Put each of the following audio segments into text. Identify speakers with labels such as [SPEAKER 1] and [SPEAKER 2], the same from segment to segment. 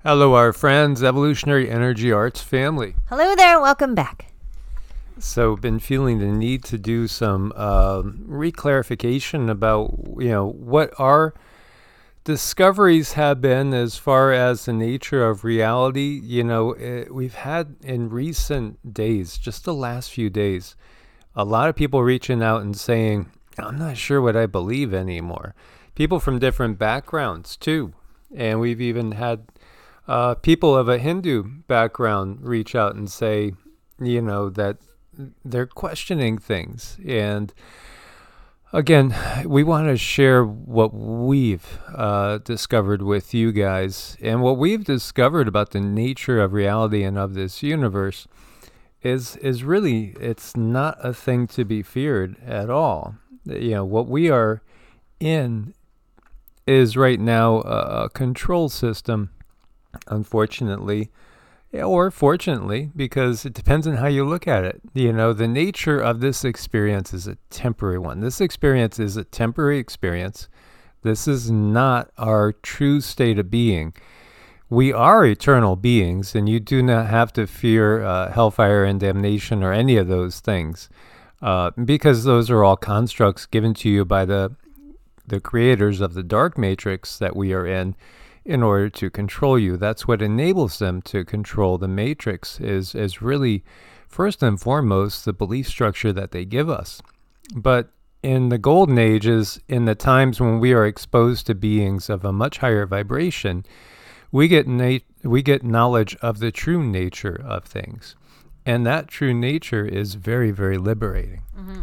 [SPEAKER 1] Hello, our friends, Evolutionary Energy Arts family.
[SPEAKER 2] Hello there, welcome back.
[SPEAKER 1] So, been feeling the need to do some reclarification about, what our discoveries have been as far as the nature of reality. We've had in recent days, just the last few days, a lot of people reaching out and saying, I'm not sure what I believe anymore. People from different backgrounds, too. And we've even had people of a Hindu background reach out and say, that they're questioning things. And again, we want to share what we've discovered with you guys. And what we've discovered about the nature of reality and of this universe is really, it's not a thing to be feared at all. What we are in is right now a control system, unfortunately, or fortunately, because it depends on how you look at it. The nature of this experience is a temporary one. This experience is a temporary experience. This is not our true state of being. We are eternal beings, and you do not have to fear hellfire and damnation or any of those things, because those are all constructs given to you by the creators of the dark matrix that we are in order to control you. That's what enables them to control the matrix is really, first and foremost, the belief structure that they give us. But in the golden ages, in the times when we are exposed to beings of a much higher vibration, we get knowledge of the true nature of things. And that true nature is very, very liberating.
[SPEAKER 2] Mm-hmm.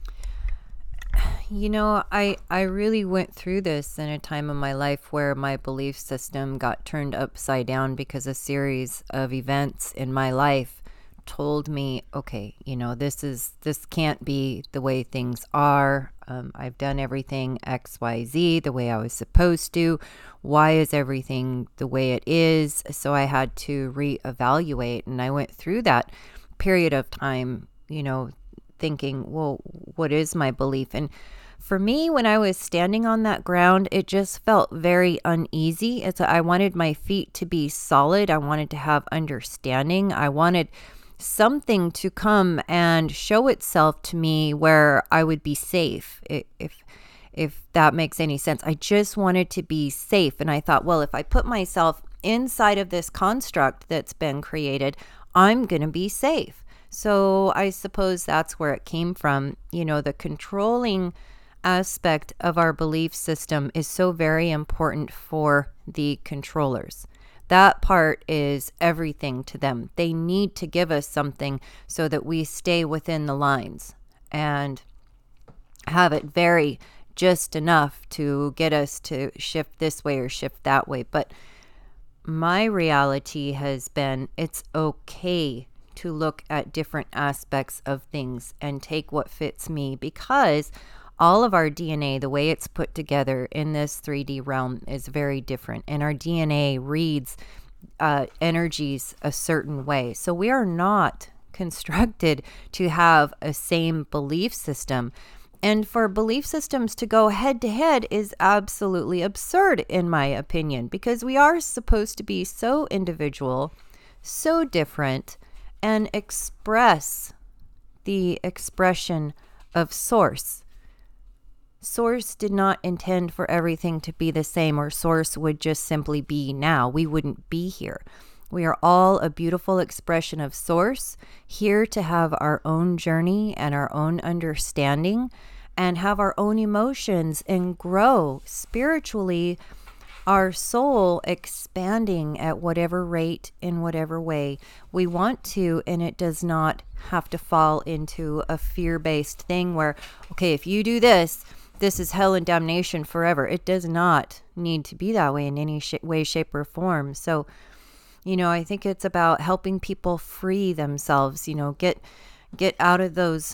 [SPEAKER 2] I really went through this in a time in my life where my belief system got turned upside down because a series of events in my life told me, okay, this can't be the way things are. I've done everything XYZ the way I was supposed to. Why is everything the way it is? So I had to reevaluate, and I went through that period of time, thinking, well, what is my belief? And for me, when I was standing on that ground, it just felt very uneasy. I wanted my feet to be solid. I wanted to have understanding. I wanted something to come and show itself to me where I would be safe, if that makes any sense. I just wanted to be safe. And I thought, well, if I put myself inside of this construct that's been created, I'm going to be safe. So I suppose that's where it came from. The controlling aspect of our belief system is so very important for the controllers. That part is everything to them. They need to give us something so that we stay within the lines and have it vary just enough to get us to shift this way or shift that way. But my reality has been, it's okay to look at different aspects of things and take what fits me, because all of our DNA, the way it's put together in this 3D realm, is very different. And our DNA reads energies a certain way. So we are not constructed to have a same belief system. And for belief systems to go head to head is absolutely absurd, in my opinion, because we are supposed to be so individual, so different, and express the expression of Source. Source did not intend for everything to be the same, or Source would just simply be now. We wouldn't be here. We are all a beautiful expression of Source, here to have our own journey and our own understanding and have our own emotions and grow spiritually, our soul expanding at whatever rate, in whatever way we want to. And it does not have to fall into a fear-based thing where, okay, if you do this, this is hell and damnation forever. It does not need to be that way in any way, shape, or form. So, I think it's about helping people free themselves, get out of those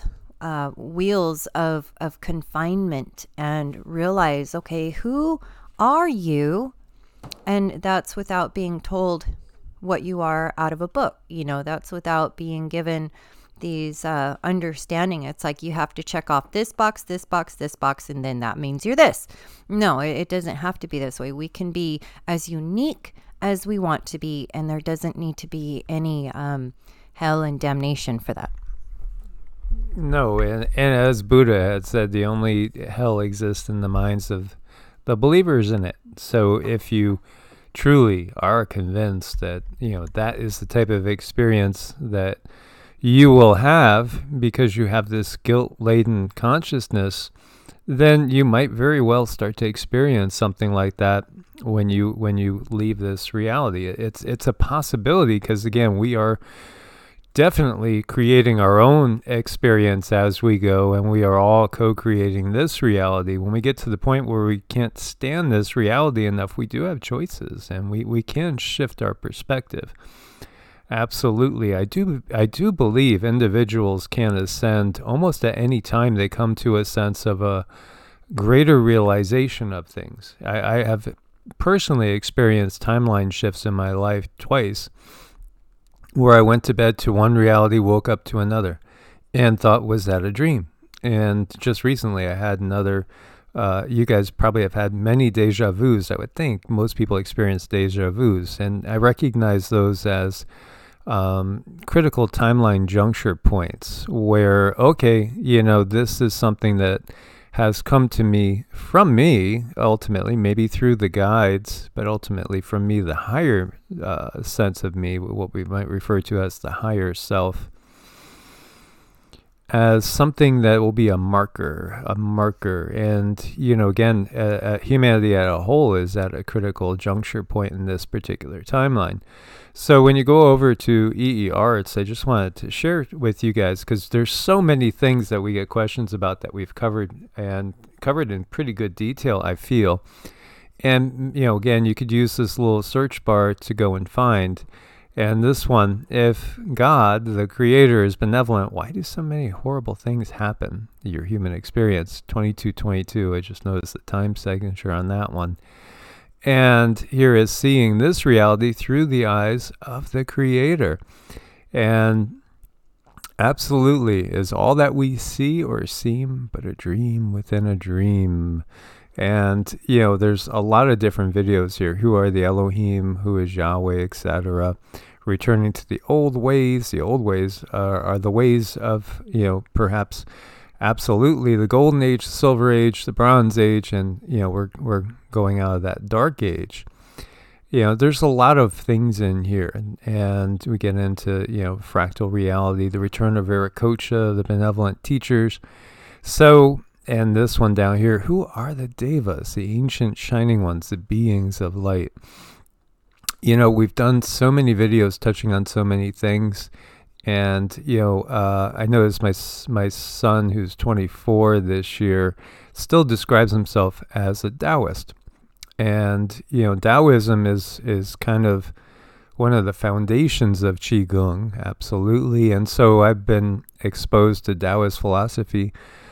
[SPEAKER 2] wheels of confinement and realize, okay, who are you? And that's without being told what you are out of a book. That's without being given understanding. It's like you have to check off this box, this box, this box, and then that means you're this. No, it doesn't have to be this way. We can be as unique as we want to be, and there doesn't need to be any hell and damnation for that.
[SPEAKER 1] No, and as Buddha had said, the only hell exists in the minds of the believers in it. So if you truly are convinced that, that is the type of experience that you will have because you have this guilt-laden consciousness, then you might very well start to experience something like that when you leave this reality. It's a possibility because, again, we are definitely creating our own experience as we go, and we are all co-creating this reality. When we get to the point where we can't stand this reality enough, we do have choices, and we can shift our perspective. Absolutely. I do believe individuals can ascend almost at any time they come to a sense of a greater realization of things. I have personally experienced timeline shifts in my life twice, where I went to bed to one reality, woke up to another, and thought, was that a dream? And just recently I had another, you guys probably have had many deja vus, I would think. Most people experience deja vus, and I recognize those as critical timeline juncture points where, okay, this is something that has come to me from me, ultimately, maybe through the guides, but ultimately from me, the higher sense of me, what we might refer to as the higher self, as something that will be a marker. And, again, humanity as a whole is at a critical juncture point in this particular timeline. So when you go over to EE Arts, I just wanted to share with you guys, because there's so many things that we get questions about that we've covered in pretty good detail, I feel. And, again, you could use this little search bar to go and find. And this one, if God, the creator, is benevolent, why do so many horrible things happen in your human experience? 2222, I just noticed the time signature on that one. And here is seeing this reality through the eyes of the creator. And absolutely, is all that we see or seem but a dream within a dream? And, there's a lot of different videos here. Who are the Elohim? Who is Yahweh, etc.? Returning to the old ways. The old ways are the ways of, perhaps absolutely the Golden Age, the Silver Age, the Bronze Age, and, we're going out of that Dark Age. There's a lot of things in here, and we get into, fractal reality, the return of Viracocha, the benevolent teachers. So, and this one down here, who are the Devas, the ancient shining ones, the beings of light? We've done so many videos touching on so many things. And, I noticed my son, who's 24 this year, still describes himself as a Taoist. And, Taoism is kind of one of the foundations of Qigong, absolutely. And so I've been exposed to Taoist philosophy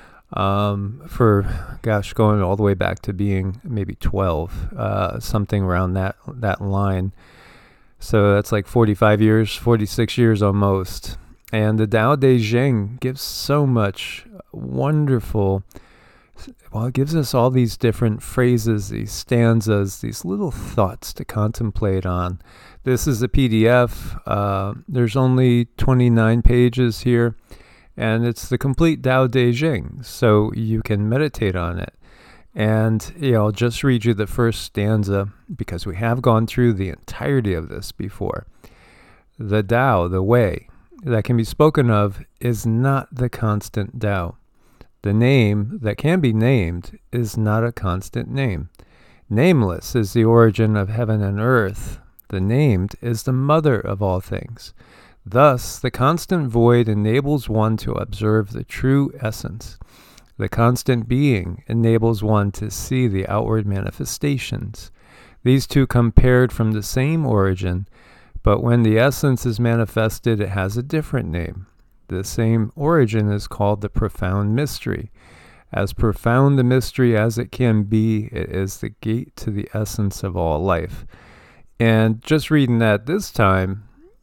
[SPEAKER 1] for, going all the way back to being maybe 12, something around that line. So that's like 45 years, 46 years almost. And the Tao Te Ching gives so much wonderful, it gives us all these different phrases, these stanzas, these little thoughts to contemplate on. This is a PDF. There's only 29 pages here, and it's the complete Tao Te Ching, so you can meditate on it. And, I'll just read you the first stanza, because we have gone through the entirety of this before. The Tao, the way, that can be spoken of is not the constant Tao. The name that can be named is not a constant name. Nameless is the origin of heaven and earth. The named is the mother of all things. Thus, the constant void enables one to observe the true essence. The constant being enables one to see the outward manifestations. These two come paired from the same origin, but when the essence is manifested, it has a different name. The same origin is called the profound mystery. As profound the mystery as it can be, it is the gate to the essence of all life. And just reading that this time,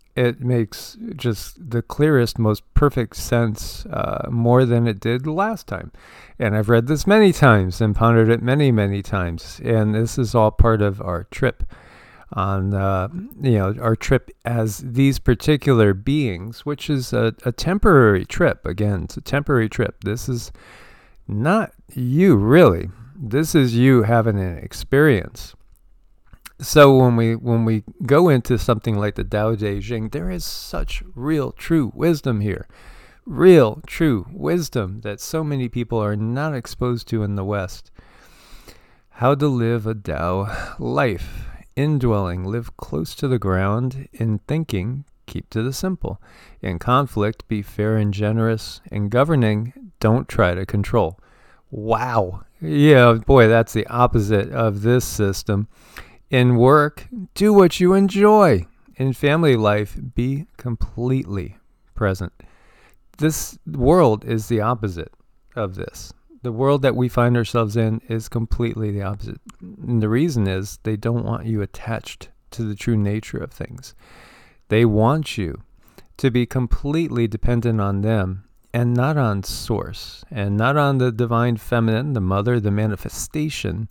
[SPEAKER 1] it makes just the clearest, most perfect sense, more than it did last time. And I've read this many times and pondered it many, many times. And this is all part of our trip on, our trip as these particular beings, which is a temporary trip. Again, it's a temporary trip. This is not you, really. This is you having an experience. So when we go into something like the Tao Te Ching, there is such real, true wisdom here. Real, true wisdom that so many people are not exposed to in the West. How to live a Tao life. Indwelling, live close to the ground. In thinking, keep to the simple. In conflict, be fair and generous. In governing, don't try to control. Wow. Yeah, boy, that's the opposite of this system. In work, do what you enjoy. In family life, be completely present. This world is the opposite of this. The world that we find ourselves in is completely the opposite. And the reason is they don't want you attached to the true nature of things. They want you to be completely dependent on them and not on source and not on the divine feminine, the mother, the manifestation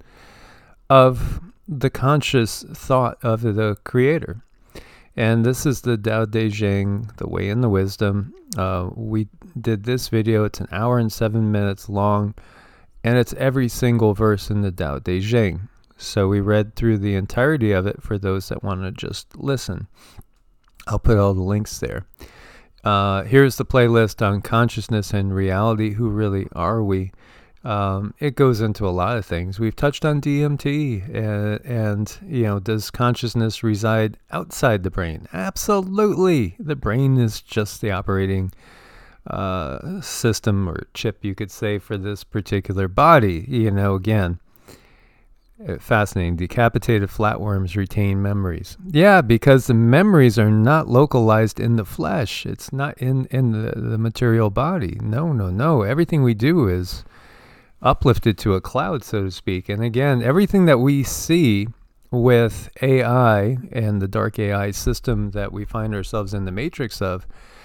[SPEAKER 1] of the conscious thought of the creator. And this is the Tao Te Ching, the way and the wisdom. We did this video. It's 1 hour and 7 minutes long, and it's every single verse in the Tao Te Ching. So we read through the entirety of it for those that want to just listen. I'll put all the links there. Here's the playlist on consciousness and reality. Who really are we? It goes into a lot of things. We've touched on DMT and does consciousness reside outside the brain? Absolutely. The brain is just the operating system or chip, you could say, for this particular body. Again, fascinating. Decapitated flatworms retain memories. Yeah, because the memories are not localized in the flesh. It's not in the material body. No. Everything we do is uplifted to a cloud, so to speak. And again, everything that we see with AI and the dark AI system that we find ourselves in the matrix of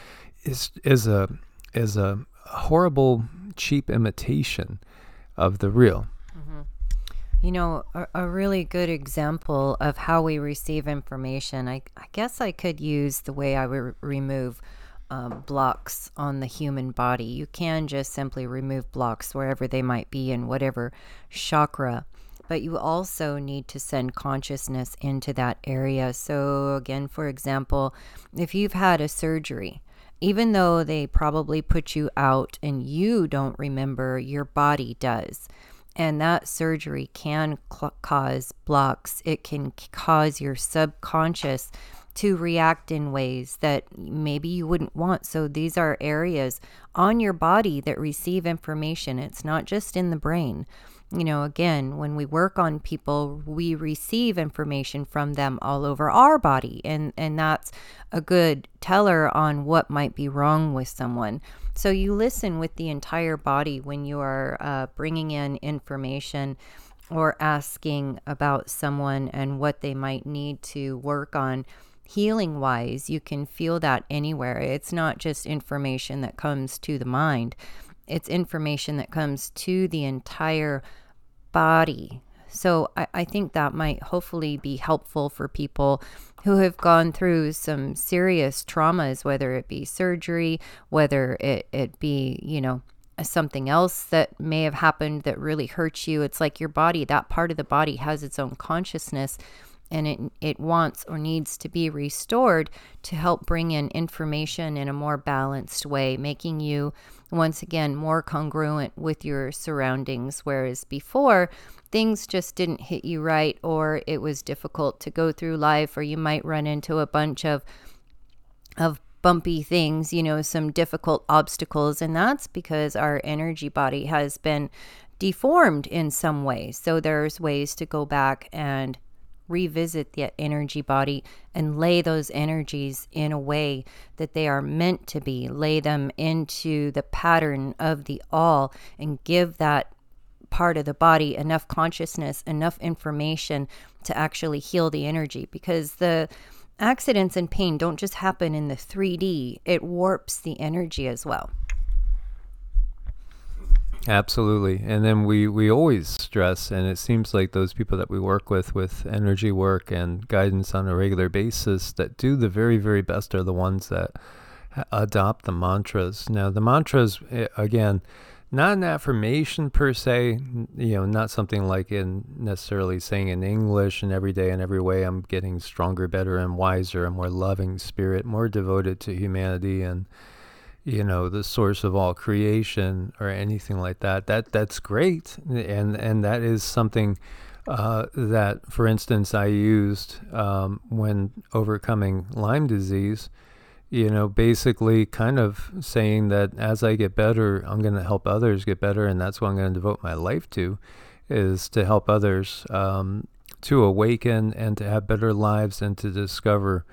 [SPEAKER 1] is a horrible, cheap imitation of the real.
[SPEAKER 2] A really good example of how we receive information, I guess I could use the way I would remove blocks on the human body. You can just simply remove blocks wherever they might be in whatever chakra, but you also need to send consciousness into that area. So again, for example, if you've had a surgery, even though they probably put you out and you don't remember, your body does. And that surgery can cause blocks. It can cause your subconscious to react in ways that maybe you wouldn't want. So these are areas on your body that receive information. It's not just in the brain. Again, when we work on people, we receive information from them all over our body. And that's a good teller on what might be wrong with someone. So you listen with the entire body when you are bringing in information or asking about someone and what they might need to work on. Healing wise, you can feel that anywhere. It's not just information that comes to the mind. It's information that comes to the entire body. So I think that might hopefully be helpful for people who have gone through some serious traumas, whether it be surgery, whether it be, something else that may have happened that really hurts you. It's like your body, that part of the body has its own consciousness, and it wants or needs to be restored to help bring in information in a more balanced way, making you, once again, more congruent with your surroundings. Whereas before, things just didn't hit you right, or it was difficult to go through life, or you might run into a bunch of bumpy things, some difficult obstacles. And that's because our energy body has been deformed in some way. So there's ways to go back and revisit the energy body and lay those energies in a way that they are meant to be, lay them into the pattern of the all, and give that part of the body enough consciousness, enough information to actually heal the energy. Because the accidents and pain don't just happen in the 3D, it warps the energy as well.
[SPEAKER 1] Absolutely. And then we always stress, and it seems like those people that we work with energy work and guidance on a regular basis that do the very, very best are the ones that adopt the mantras. Now, the mantras, again, not an affirmation per se, not something like in necessarily saying in English and every day and every way I'm getting stronger, better, and wiser, a more loving spirit, more devoted to humanity and the source of all creation or anything like that. That's great. And that is something that, for instance, I used when overcoming Lyme disease, basically kind of saying that as I get better, I'm going to help others get better. And that's what I'm going to devote my life to, is to help others to awaken and to have better lives and to discover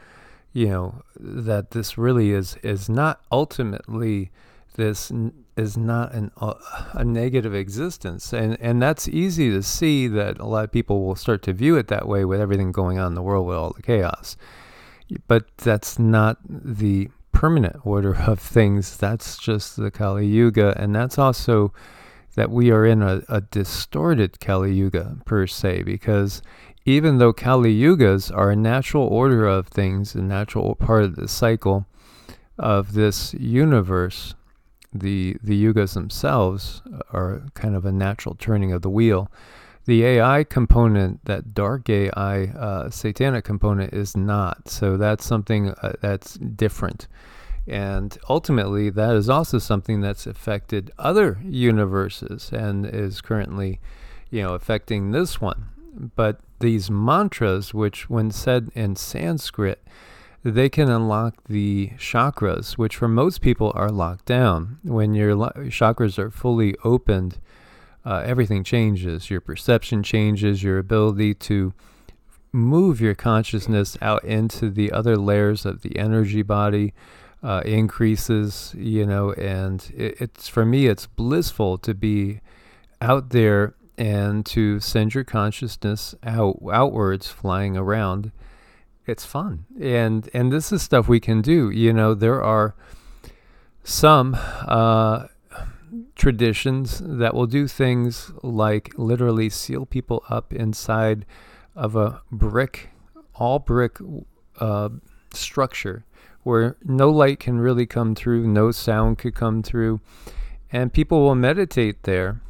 [SPEAKER 1] that this really is not ultimately, this is not a negative existence. And that's easy to see that a lot of people will start to view it that way with everything going on in the world with all the chaos. But that's not the permanent order of things. That's just the Kali Yuga. And that's also that we are in a distorted Kali Yuga per se, because even though Kali Yugas are a natural order of things, a natural part of the cycle of this universe, the Yugas themselves are kind of a natural turning of the wheel. The AI component, that dark AI, satanic component, is not. So that's something that's different. And ultimately, that is also something that's affected other universes and is currently, affecting this one. But these mantras, which when said in Sanskrit, they can unlock the chakras, which for most people are locked down. When your chakras are fully opened, everything changes. Your perception changes, your ability to move your consciousness out into the other layers of the energy body increases, and it's, for me, it's blissful to be out there and to send your consciousness outwards, flying around. It's fun. And this is stuff we can do. There are some traditions that will do things like literally seal people up inside of a all brick structure where no light can really come through, no sound could come through, and people will meditate there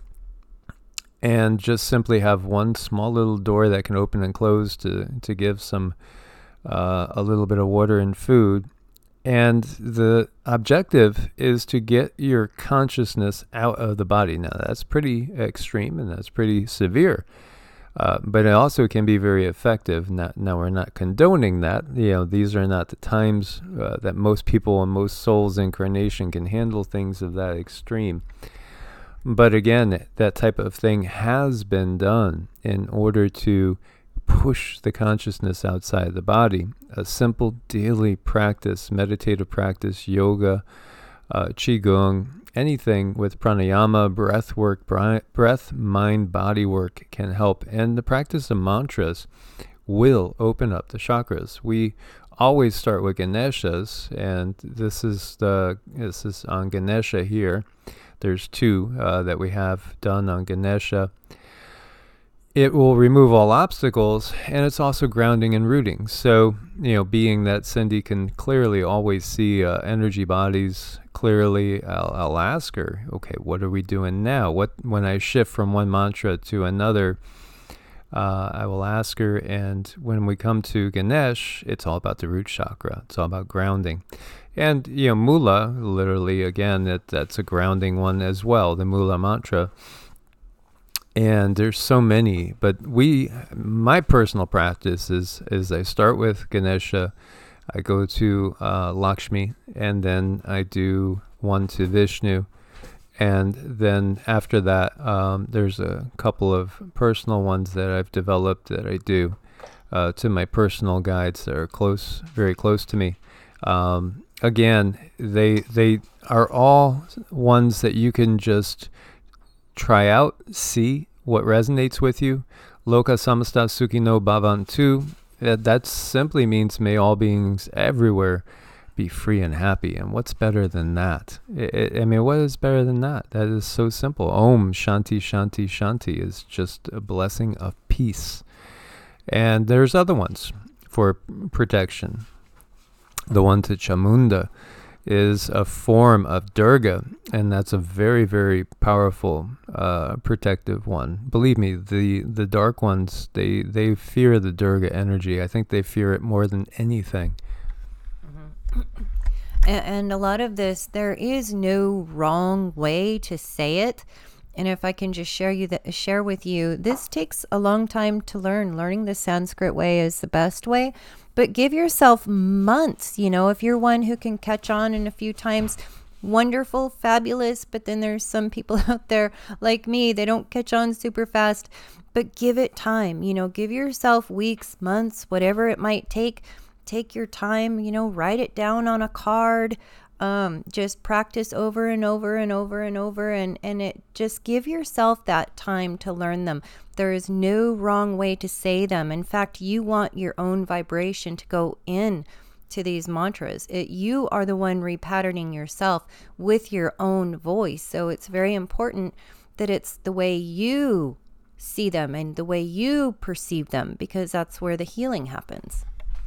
[SPEAKER 1] and just simply have one small little door that can open and close to give some a little bit of water and food. And the objective is to get your consciousness out of the body. Now, that's pretty extreme and that's pretty severe, but it also can be very effective. Now, we're not condoning that. These are not the times that most people and most souls incarnation can handle things of that extreme. But again, that type of thing has been done in order to push the consciousness outside the body. A simple daily practice, meditative practice, yoga, qigong, anything with pranayama, breath work, breath, mind, body work can help. And the practice of mantras will open up the chakras. We always start with Ganeshas, and this is on Ganesha here. There's two that we have done on Ganesha. It will remove all obstacles, and it's also grounding and rooting. So, being that Cindy can clearly always see energy bodies clearly, I'll ask her, okay, what are we doing now? When I shift from one mantra to another, I will ask her, and when we come to Ganesh, it's all about the root chakra. It's all about grounding. And, Mula, literally, again, that's a grounding one as well, the Mula mantra. And there's so many, but my personal practice is I start with Ganesha, I go to Lakshmi, and then I do one to Vishnu. And then after that, there's a couple of personal ones that I've developed that I do to my personal guides that are very close to me. Again, they are all ones that you can just try out, see what resonates with you. Loka samasta sukhino bhavantu. That simply means may all beings everywhere be free and happy. And what's better than that? I mean, what is better than that? That is so simple. Om Shanti Shanti Shanti is just a blessing of peace. And there's other ones for protection. The one to Chamunda is a form of Durga, and that's a very, very powerful protective one. Believe me, the dark ones, they fear the Durga energy. I think they fear it more than anything.
[SPEAKER 2] And a lot of this, there is no wrong way to say it. And if I can just share with you, this takes a long time to learn. Learning the Sanskrit way is the best way, but give yourself months. If you're one who can catch on in a few times, wonderful, fabulous. But then there's some people out there like me, they don't catch on super fast, but give it time. Give yourself weeks, months, whatever it might take. Take your time, write it down on a card. Just practice over and over and over and over, and it just give yourself that time to learn them. There is no wrong way to say them. In fact, you want your own vibration to go in to these mantras. You are the one repatterning yourself with your own voice. So it's very important that it's the way you see them and the way you perceive them, because that's where the healing happens.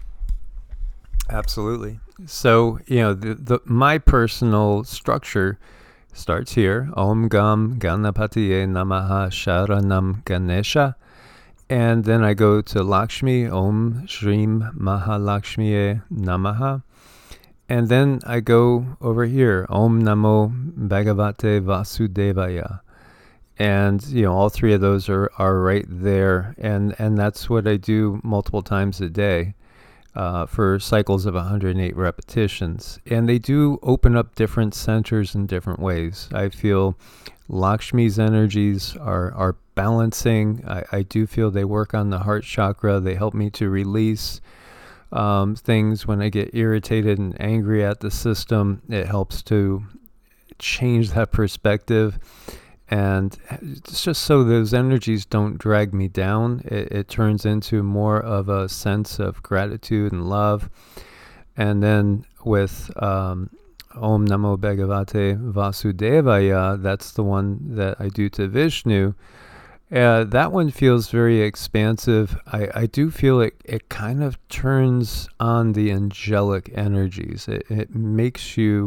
[SPEAKER 1] Absolutely. So, my personal structure starts here. Om Gam Ganapatiye Namaha Sharanam Ganesha. And then I go to Lakshmi, Om Shrim Mahalakshmiye Namaha. And then I go over here, Om Namo Bhagavate Vasudevaya. And, all three of those are right there. And that's what I do multiple times a day. For cycles of 108 repetitions. And they do open up different centers in different ways. I feel Lakshmi's energies are balancing. I do feel they work on the heart chakra. They help me to release things when I get irritated and angry at the system. It helps to change that perspective. And it's just so those energies don't drag me down. It turns into more of a sense of gratitude and love. And then with Om Namo Bhagavate Vasudevaya, that's the one that I do to Vishnu. That one feels very expansive. I do feel it kind of turns on the angelic energies. It makes you...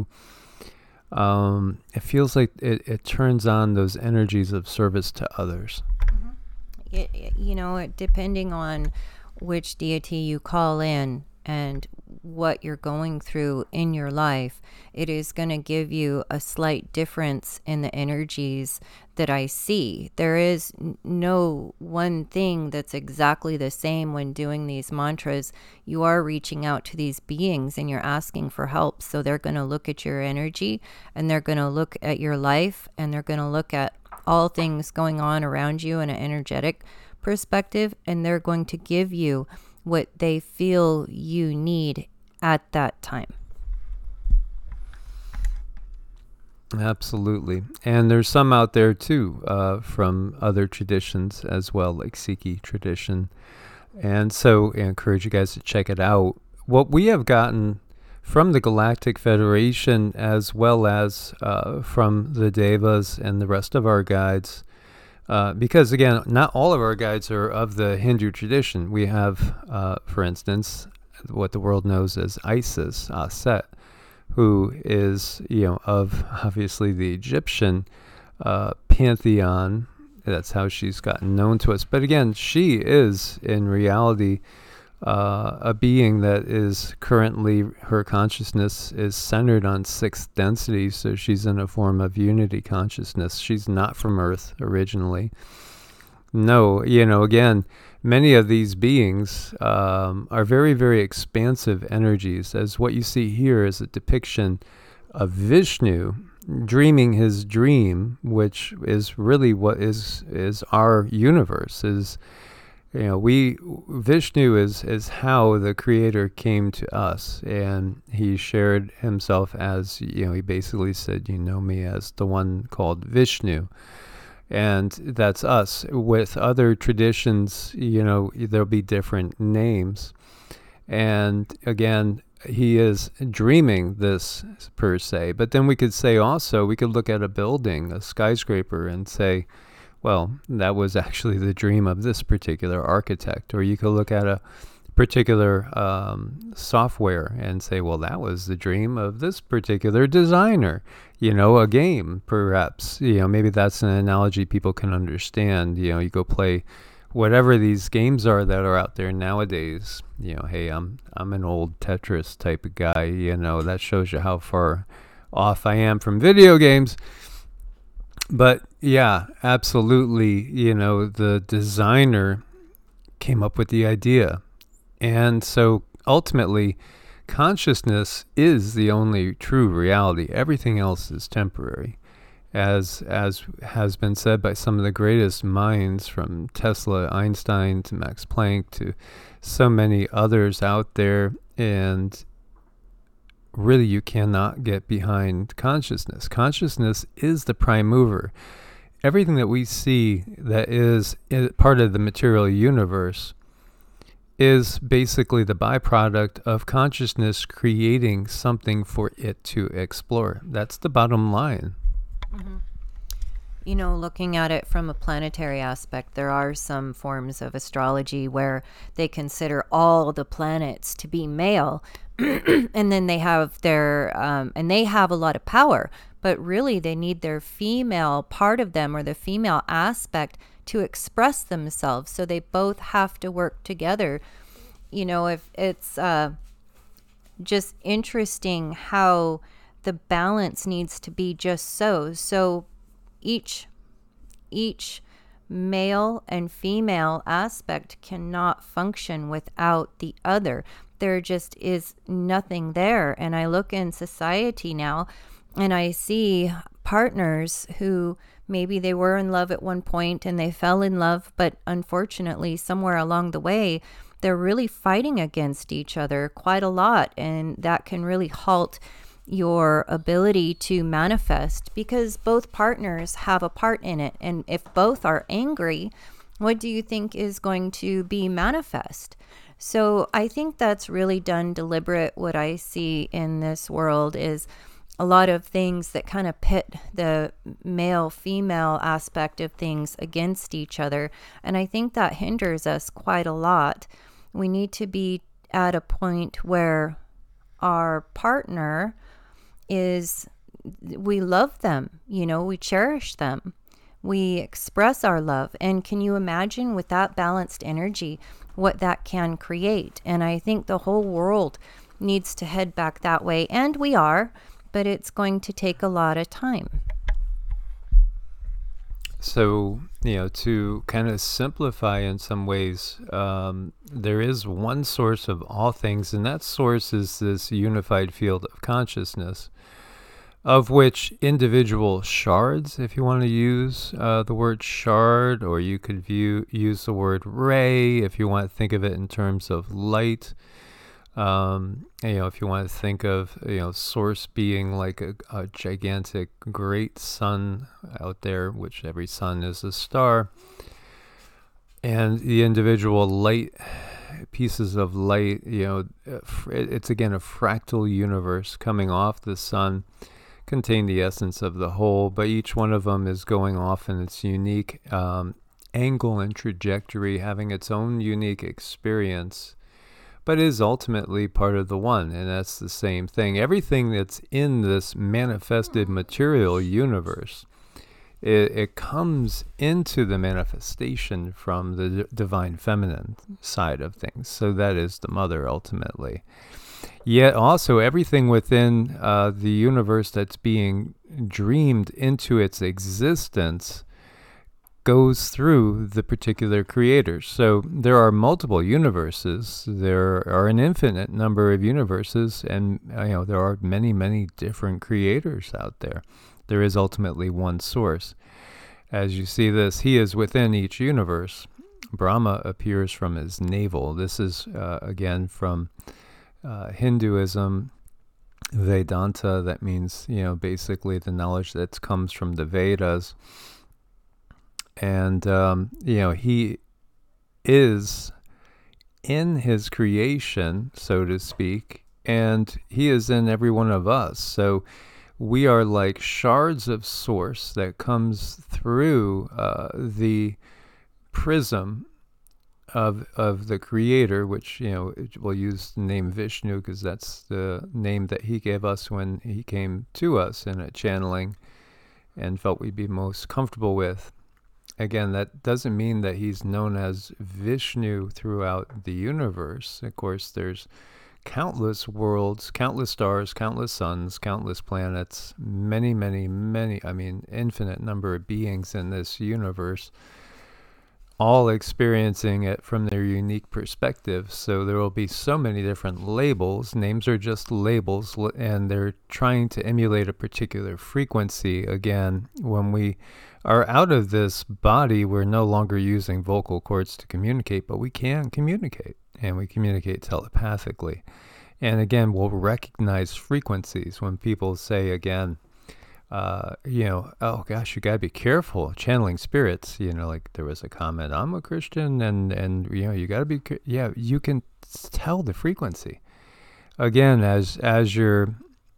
[SPEAKER 1] it feels like it turns on those energies of service to others.
[SPEAKER 2] Depending on which deity you call in and what you're going through in your life, it is going to give you a slight difference in the energies that I see. There is no one thing that's exactly the same when doing these mantras. You are reaching out to these beings and you're asking for help. So they're going to look at your energy and they're going to look at your life and they're going to look at all things going on around you in an energetic perspective, and they're going to give you what they feel you need at that time.
[SPEAKER 1] Absolutely. And there's some out there too from other traditions as well, like Sikhi tradition. And so I encourage you guys to check it out. What we have gotten from the Galactic Federation, as well as from the Devas and the rest of our guides, because again, not all of our guides are of the Hindu tradition. We have, for instance, what the world knows as Isis, Aset, who is, of obviously the Egyptian pantheon. That's how she's gotten known to us. But again, she is in reality a being that is currently, her consciousness is centered on sixth density, so she's in a form of unity consciousness. She's not from Earth originally. No, again, many of these beings are very, very expansive energies, as what you see here is a depiction of Vishnu dreaming his dream, which is really what is our universe. Vishnu is how the Creator came to us, and he shared himself as, he basically said, me as the one called Vishnu. And that's us. With other traditions, there'll be different names. And again, he is dreaming this per se. But then we could say also, we could look at a building, a skyscraper, and say, well, that was actually the dream of this particular architect. Or you could look at a particular software and say, well, that was the dream of this particular designer. A game, perhaps. Maybe that's an analogy people can understand. You go play whatever these games are that are out there nowadays. Hey, I'm an old Tetris type of guy. That shows you how far off I am from video games. But yeah, absolutely. The designer came up with the idea. And so ultimately, consciousness is the only true reality. Everything else is temporary. As has been said by some of the greatest minds, from Tesla, Einstein, to Max Planck, to so many others out there. And really, you cannot get behind consciousness. Consciousness is the prime mover. Everything that we see that is part of the material universe is basically the byproduct of consciousness creating something for it to explore. That's the bottom line.
[SPEAKER 2] Mm-hmm. Looking at it from a planetary aspect, there are some forms of astrology where they consider all the planets to be male, and then they have and they have a lot of power, but really they need their female part of them, or the female aspect, to express themselves. So they both have to work together. If it's just interesting how the balance needs to be just so each male and female aspect cannot function without the other. There just is nothing there. And I look in society now and I see partners who maybe they were in love at one point and they fell in love, but unfortunately somewhere along the way they're really fighting against each other quite a lot, and that can really halt your ability to manifest, because both partners have a part in it. And if both are angry, what do you think is going to be manifest? So I think that's really done deliberate. What I see in this world is a lot of things that kind of pit the male-female aspect of things against each other. And I think that hinders us quite a lot. We need to be at a point where our partner we love them, we cherish them, we express our love. And can you imagine, with that balanced energy, what that can create? And I think the whole world needs to head back that way. And we are, but it's going to take a lot of time.
[SPEAKER 1] So, to kind of simplify in some ways, there is one source of all things, and that source is this unified field of consciousness, of which individual shards, if you want to use the word shard, or you could use the word ray if you want to think of it in terms of light. If you want to think of, source being like a gigantic great sun out there, which every sun is a star, and the individual light pieces of light, it's again a fractal universe coming off the sun, contain the essence of the whole, but each one of them is going off in its unique angle and trajectory, having its own unique experience, but is ultimately part of the one. And that's the same thing. Everything that's in this manifested material universe, it comes into the manifestation from the divine feminine side of things. So that is the mother ultimately. Yet also everything within the universe that's being dreamed into its existence goes through the particular creators. So there are multiple universes. There are an infinite number of universes, and there are many, many different creators out there. There is ultimately one source. As you see this, he is within each universe. Brahma appears from his navel. This is, again, from Hinduism, Vedanta. That means, basically the knowledge that comes from the Vedas. And, he is in his creation, so to speak, and he is in every one of us. So we are like shards of source that comes through the prism of the creator, which, we'll use the name Vishnu because that's the name that he gave us when he came to us in a channeling and felt we'd be most comfortable with. Again, that doesn't mean that he's known as Vishnu throughout the universe. Of course, there's countless worlds, countless stars, countless suns, countless planets, many, many, many, infinite number of beings in this universe, all experiencing it from their unique perspective. So there will be so many different labels. Names are just labels, and they're trying to emulate a particular frequency. Again, when we are out of this body, we're no longer using vocal cords to communicate, but we can communicate, and we communicate telepathically. And again, we'll recognize frequencies when people say, again, oh gosh, you gotta be careful channeling spirits. Like there was a comment, I'm a Christian, and you gotta be, you can tell the frequency. Again, as your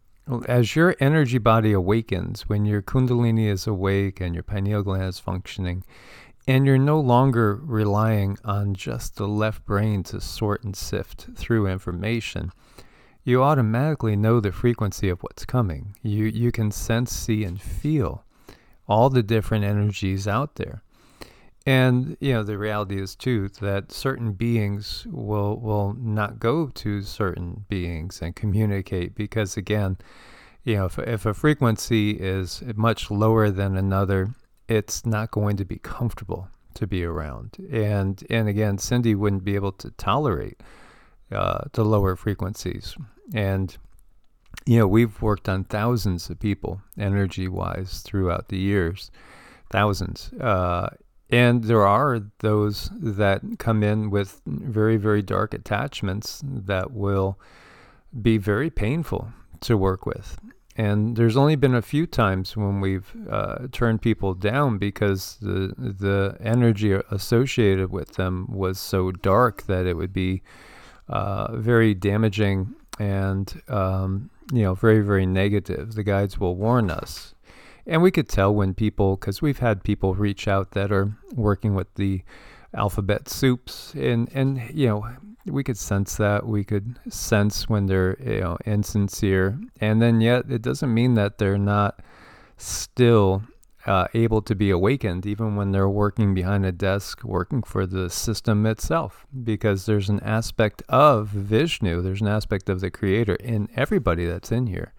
[SPEAKER 1] energy body awakens, when your kundalini is awake and your pineal gland is functioning, and you're no longer relying on just the left brain to sort and sift through information, you automatically know the frequency of what's coming. You can sense, see, and feel all the different energies out there. And, the reality is, too, that certain beings will not go to certain beings and communicate because, again, if a frequency is much lower than another, it's not going to be comfortable to be around. And again, Cindy wouldn't be able to tolerate the lower frequencies. And, we've worked on thousands of people, energy-wise, throughout the years, thousands. And there are those that come in with very, very dark attachments that will be very painful to work with. And there's only been a few times when we've turned people down because the energy associated with them was so dark that it would be very damaging and, very, very negative. The guides will warn us. And we could tell when people, because we've had people reach out that are working with the alphabet soups, and we could sense that. We could sense when they're, insincere. And then yet it doesn't mean that they're not still able to be awakened, even when they're working behind a desk, working for the system itself, because there's an aspect of Vishnu, there's an aspect of the creator in everybody that's in here.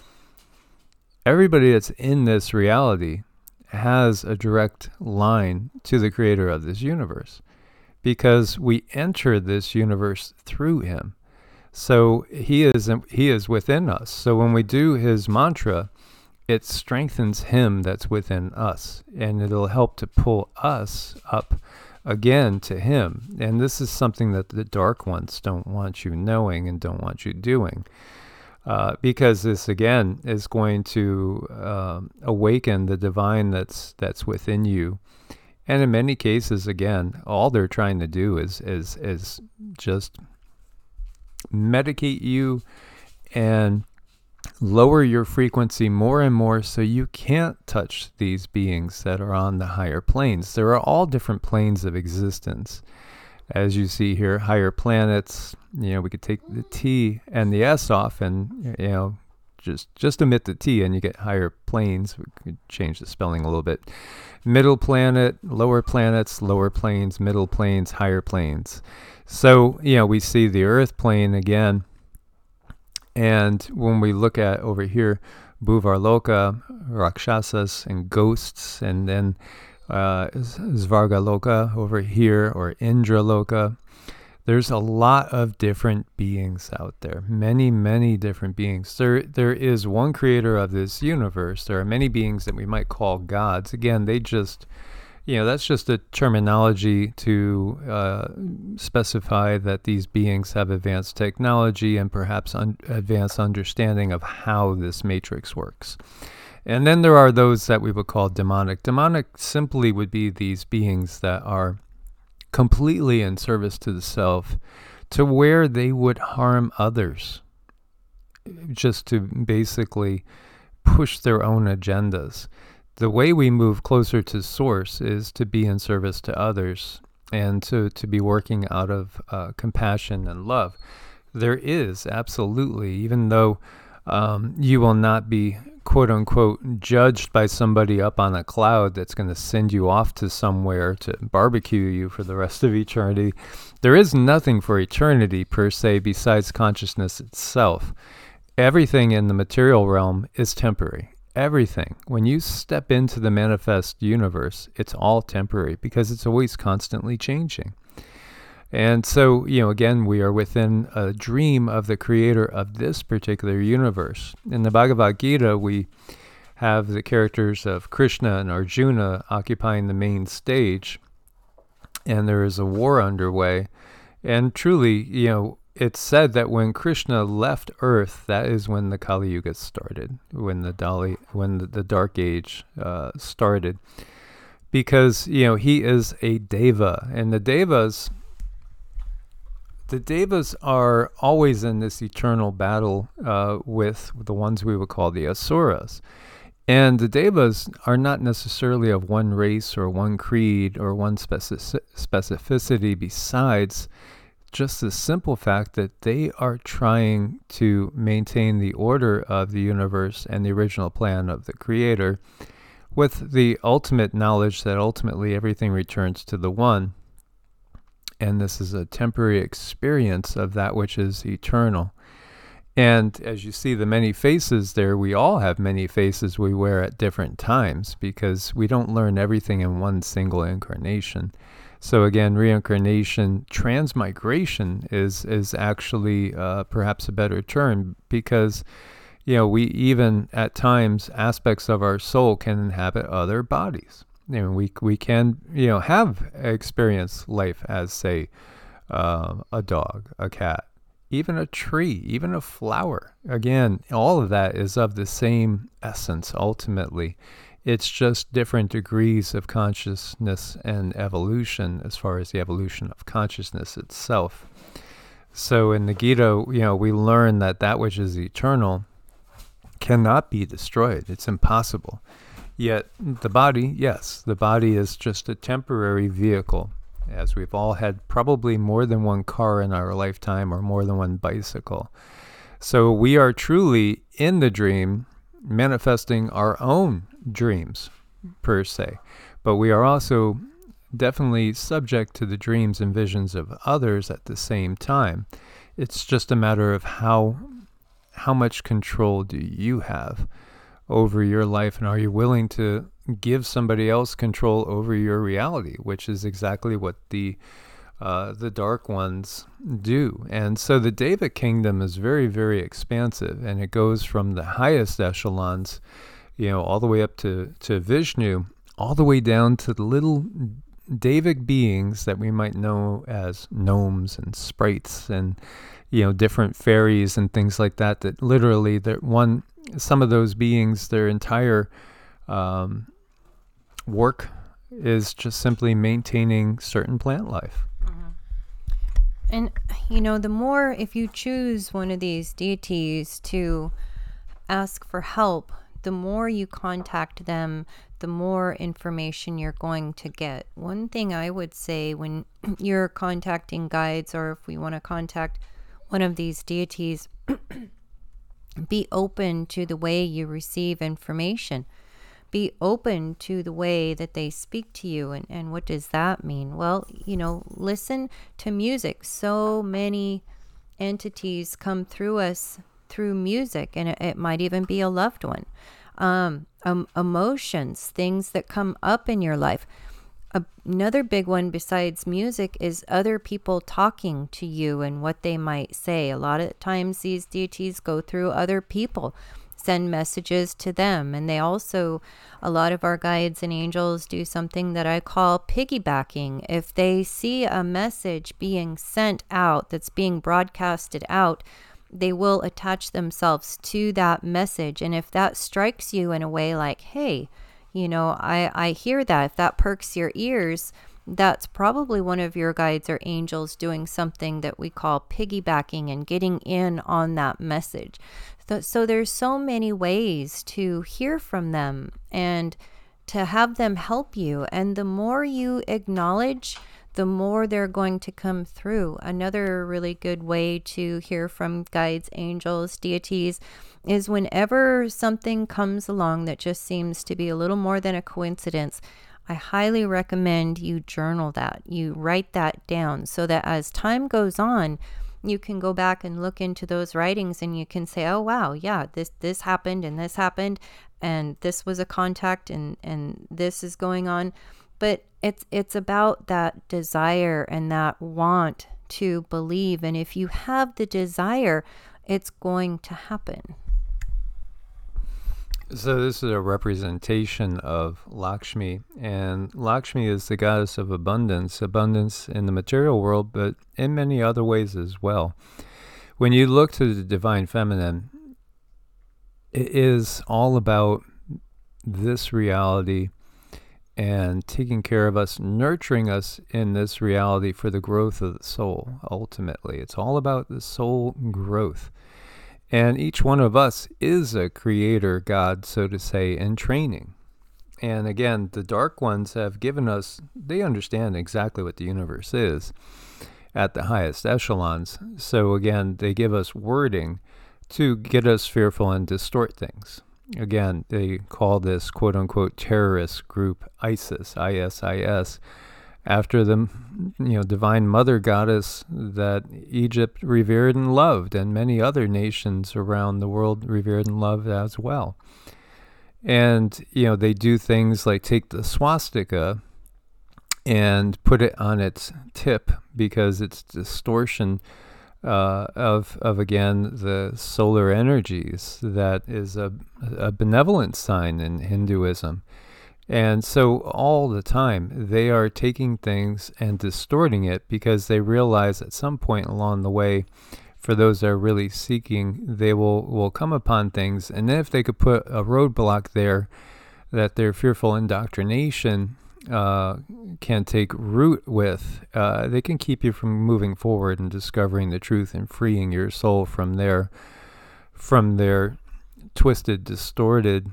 [SPEAKER 1] Everybody that's in this reality has a direct line to the creator of this universe because we enter this universe through him. So he is within us. So when we do his mantra, it strengthens him that's within us, and it'll help to pull us up again to him. And this is something that the dark ones don't want you knowing and don't want you doing. Because this, again, is going to awaken the divine that's within you. And in many cases, again, all they're trying to do is just medicate you and lower your frequency more and more so you can't touch these beings that are on the higher planes. There are all different planes of existence. As you see here, higher planets, we could take the T and the S off and, just omit the T and you get higher planes. We could change the spelling a little bit. Middle planet, lower planets, lower planes, middle planes, higher planes. So, we see the Earth plane again. And when we look at over here, Bhuvarloka, Rakshasas, and ghosts, and then Svargaloka over here, or Indraloka. There's a lot of different beings out there, many, many different beings. There is one creator of this universe. There are many beings that we might call gods. Again, they just, that's just a terminology to specify that these beings have advanced technology and perhaps advanced understanding of how this matrix works. And then there are those that we would call demonic. Demonic simply would be these beings that are completely in service to the self, to where they would harm others, just to basically push their own agendas. The way we move closer to source is to be in service to others and to be working out of compassion and love. There is absolutely, even though you will not be quote unquote judged by somebody up on a cloud that's going to send you off to somewhere to barbecue you for the rest of eternity, there is nothing for eternity per se besides consciousness itself. Everything in the material realm is temporary. Everything. When you step into the manifest universe, it's all temporary because it's always constantly changing. And so, again, we are within a dream of the creator of this particular universe. In the Bhagavad Gita, we have the characters of Krishna and Arjuna occupying the main stage, and there is a war underway. And truly, it's said that when Krishna left Earth, that is when the Kali Yuga started, when the Dark Age started, because he is a deva, and the devas are always in this eternal battle with the ones we would call the asuras. And the devas are not necessarily of one race or one creed or one specificity besides just the simple fact that they are trying to maintain the order of the universe and the original plan of the creator, with the ultimate knowledge that ultimately everything returns to the one. And this is a temporary experience of that which is eternal. And as you see the many faces there, we all have many faces we wear at different times because we don't learn everything in one single incarnation. So again, reincarnation, transmigration is actually perhaps a better term because, we even at times, aspects of our soul can inhabit other bodies. We can, have experienced life as, say, a dog, a cat, even a tree, even a flower. Again, all of that is of the same essence, ultimately. It's just different degrees of consciousness and evolution as far as the evolution of consciousness itself. So in the Gita, we learn that which is eternal cannot be destroyed. It's impossible. Yet the body, yes, the body is just a temporary vehicle, as we've all had probably more than one car in our lifetime or more than one bicycle. So we are truly in the dream, manifesting our own dreams, per se. But we are also definitely subject to the dreams and visions of others at the same time. It's just a matter of how much control do you have over your life, and are you willing to give somebody else control over your reality, which is exactly what the dark ones do. And so the Deva kingdom is very, very expansive, and it goes from the highest echelons, all the way up to Vishnu, all the way down to the little Devic beings that we might know as gnomes and sprites and different fairies and things like that. That literally, some of those beings, their entire work is just simply maintaining certain plant life.
[SPEAKER 2] And, the more, if you choose one of these deities to ask for help, the more you contact them, the more information you're going to get. One thing I would say when you're contacting guides, or if we want to contact one of these deities, be open to the way you receive information. Be open to the way that they speak to you. And what does that mean? Well, listen to music. So many entities come through us through music, and it might even be a loved one. Emotions, things that come up in your life. Another big one besides music is other people talking to you and what they might say. A lot of times these deities go through other people, send messages to them. And they also, a lot of our guides and angels do something that I call piggybacking. If they see a message being sent out, that's being broadcasted out, they will attach themselves to that message. And if that strikes you in a way like, hey, I hear that, if that perks your ears, that's probably one of your guides or angels doing something that we call piggybacking and getting in on that message. So there's so many ways to hear from them and to have them help you. And the more you acknowledge, the more they're going to come through. Another really good way to hear from guides, angels, deities is whenever something comes along that just seems to be a little more than a coincidence, I highly recommend you journal that. You write that down so that as time goes on, you can go back and look into those writings and you can say, oh, wow, yeah, this happened and this was a contact and this is going on. But it's about that desire and that want to believe. And if you have the desire, it's going to happen.
[SPEAKER 1] So this is a representation of Lakshmi, and Lakshmi is the goddess of abundance in the material world, but in many other ways as well. When you look to the divine feminine, it is all about this reality and taking care of us, nurturing us in this reality for the growth of the soul, ultimately. It's all about the soul growth. And each one of us is a creator God, so to say, in training. And again, the dark ones have given us, they understand exactly what the universe is at the highest echelons. So again, they give us wording to get us fearful and distort things. Again, they call this quote-unquote terrorist group ISIS, ISIS, after the divine mother goddess that Egypt revered and loved, and many other nations around the world revered and loved as well. And, they do things like take the swastika and put it on its tip because it's distortion of again, the solar energies. That is a benevolent sign in Hinduism. And so all the time they are taking things and distorting it because they realize at some point along the way, for those that are really seeking, they will come upon things. And then if they could put a roadblock there that their fearful indoctrination can take root with, they can keep you from moving forward and discovering the truth and freeing your soul from their twisted, distorted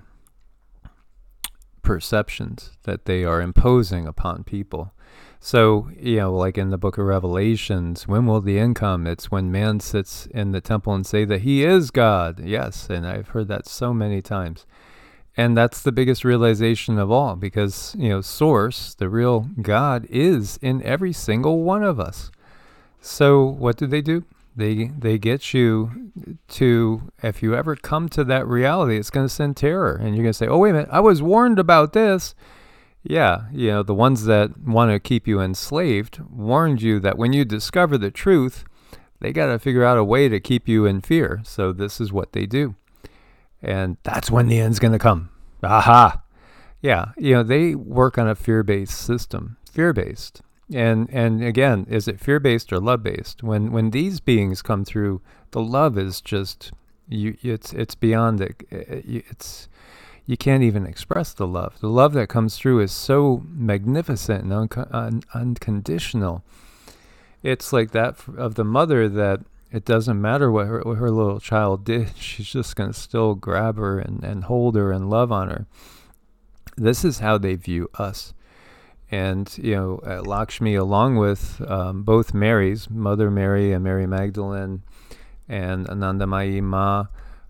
[SPEAKER 1] perceptions that they are imposing upon people. So, like in the book of Revelations, when will the end come? It's when man sits in the temple and say that he is God. Yes, and I've heard that so many times. And that's the biggest realization of all, because, Source, the real God, is in every single one of us. So what do? They get you to, if you ever come to that reality, it's going to send terror. And you're going to say, oh, wait a minute, I was warned about this. Yeah, the ones that want to keep you enslaved warned you that when you discover the truth, they got to figure out a way to keep you in fear. So this is what they do. And that's when the end's going to come. Aha! Yeah, they work on a fear-based system. Fear-based. And again, is it fear-based or love-based? When these beings come through, the love is just, it's beyond it. You can't even express the love. The love that comes through is so magnificent and unconditional. It's like that of the mother that it doesn't matter what her little child did. She's just going to still grab her and hold her and love on her. This is how they view us. And, Lakshmi, along with both Marys, Mother Mary and Mary Magdalene, and Anandamayi Ma,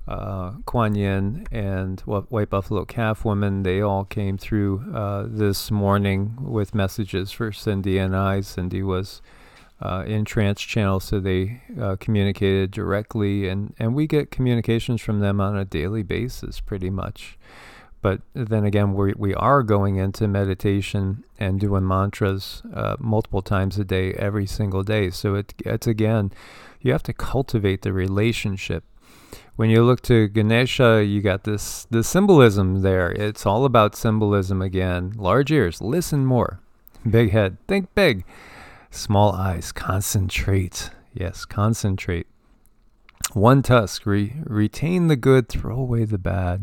[SPEAKER 1] Kuan Yin, and White Buffalo Calf Woman, they all came through this morning with messages for Cindy and I. Cindy was in trance channel, so they communicated directly, and we get communications from them on a daily basis pretty much. But then again, we are going into meditation and doing mantras multiple times a day, every single day. So it's again, you have to cultivate the relationship. When you look to Ganesha, you got the symbolism there. It's all about symbolism again. Large ears, listen more. Big head, think big. Small eyes, concentrate. Yes, concentrate. One tusk, retain the good, throw away the bad.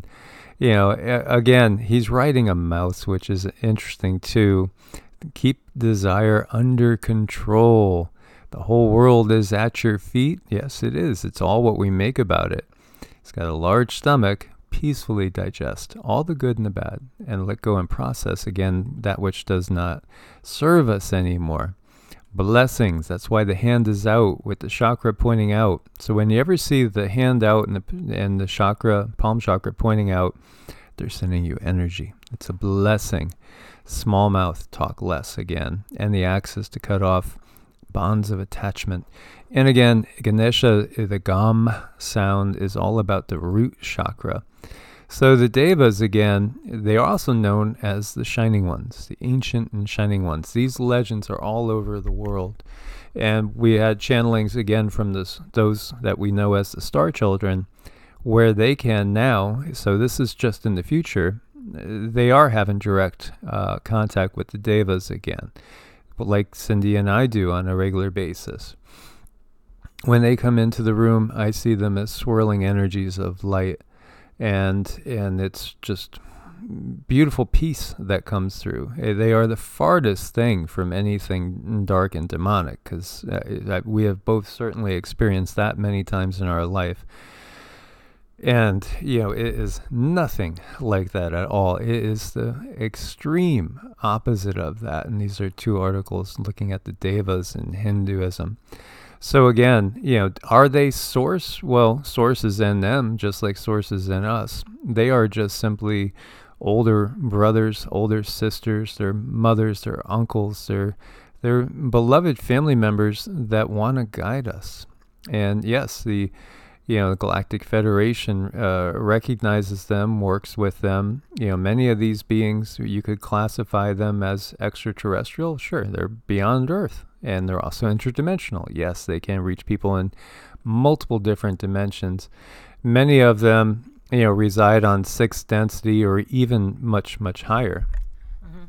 [SPEAKER 1] Again, he's riding a mouse, which is interesting too. Keep desire under control. The whole world is at your feet. Yes, it is. It's all what we make about it. He's got a large stomach. Peacefully digest all the good and the bad and let go and process again that which does not serve us anymore. Blessings. That's why the hand is out with the chakra pointing out. So when you ever see the hand out and the chakra, palm chakra pointing out, they're sending you energy. It's a blessing. Small mouth, talk less again. And the axis to cut off bonds of attachment. And again, Ganesha, the Gam sound is all about the root chakra. So the Devas, again, they are also known as the Shining Ones, the ancient and Shining Ones. These legends are all over the world. And we had channelings, again, from those that we know as the Star Children, where they can now, so this is just in the future, they are having direct contact with the Devas again, like Cindy and I do on a regular basis. When they come into the room, I see them as swirling energies of light. And it's just beautiful peace that comes through. They are the farthest thing from anything dark and demonic, because we have both certainly experienced that many times in our life. And, it is nothing like that at all. It is the extreme opposite of that. And these are two articles looking at the Devas in Hinduism. So again, are they source? Well, source is in them, just like source is in us. They are just simply older brothers, older sisters, their mothers, their uncles, their beloved family members that want to guide us. And yes, the Galactic Federation recognizes them, works with them. Many of these beings, you could classify them as extraterrestrial. Sure, they're beyond Earth. And they're also interdimensional. Yes, they can reach people in multiple different dimensions. Many of them, reside on 6th density or even much, much higher.
[SPEAKER 2] Mm-hmm.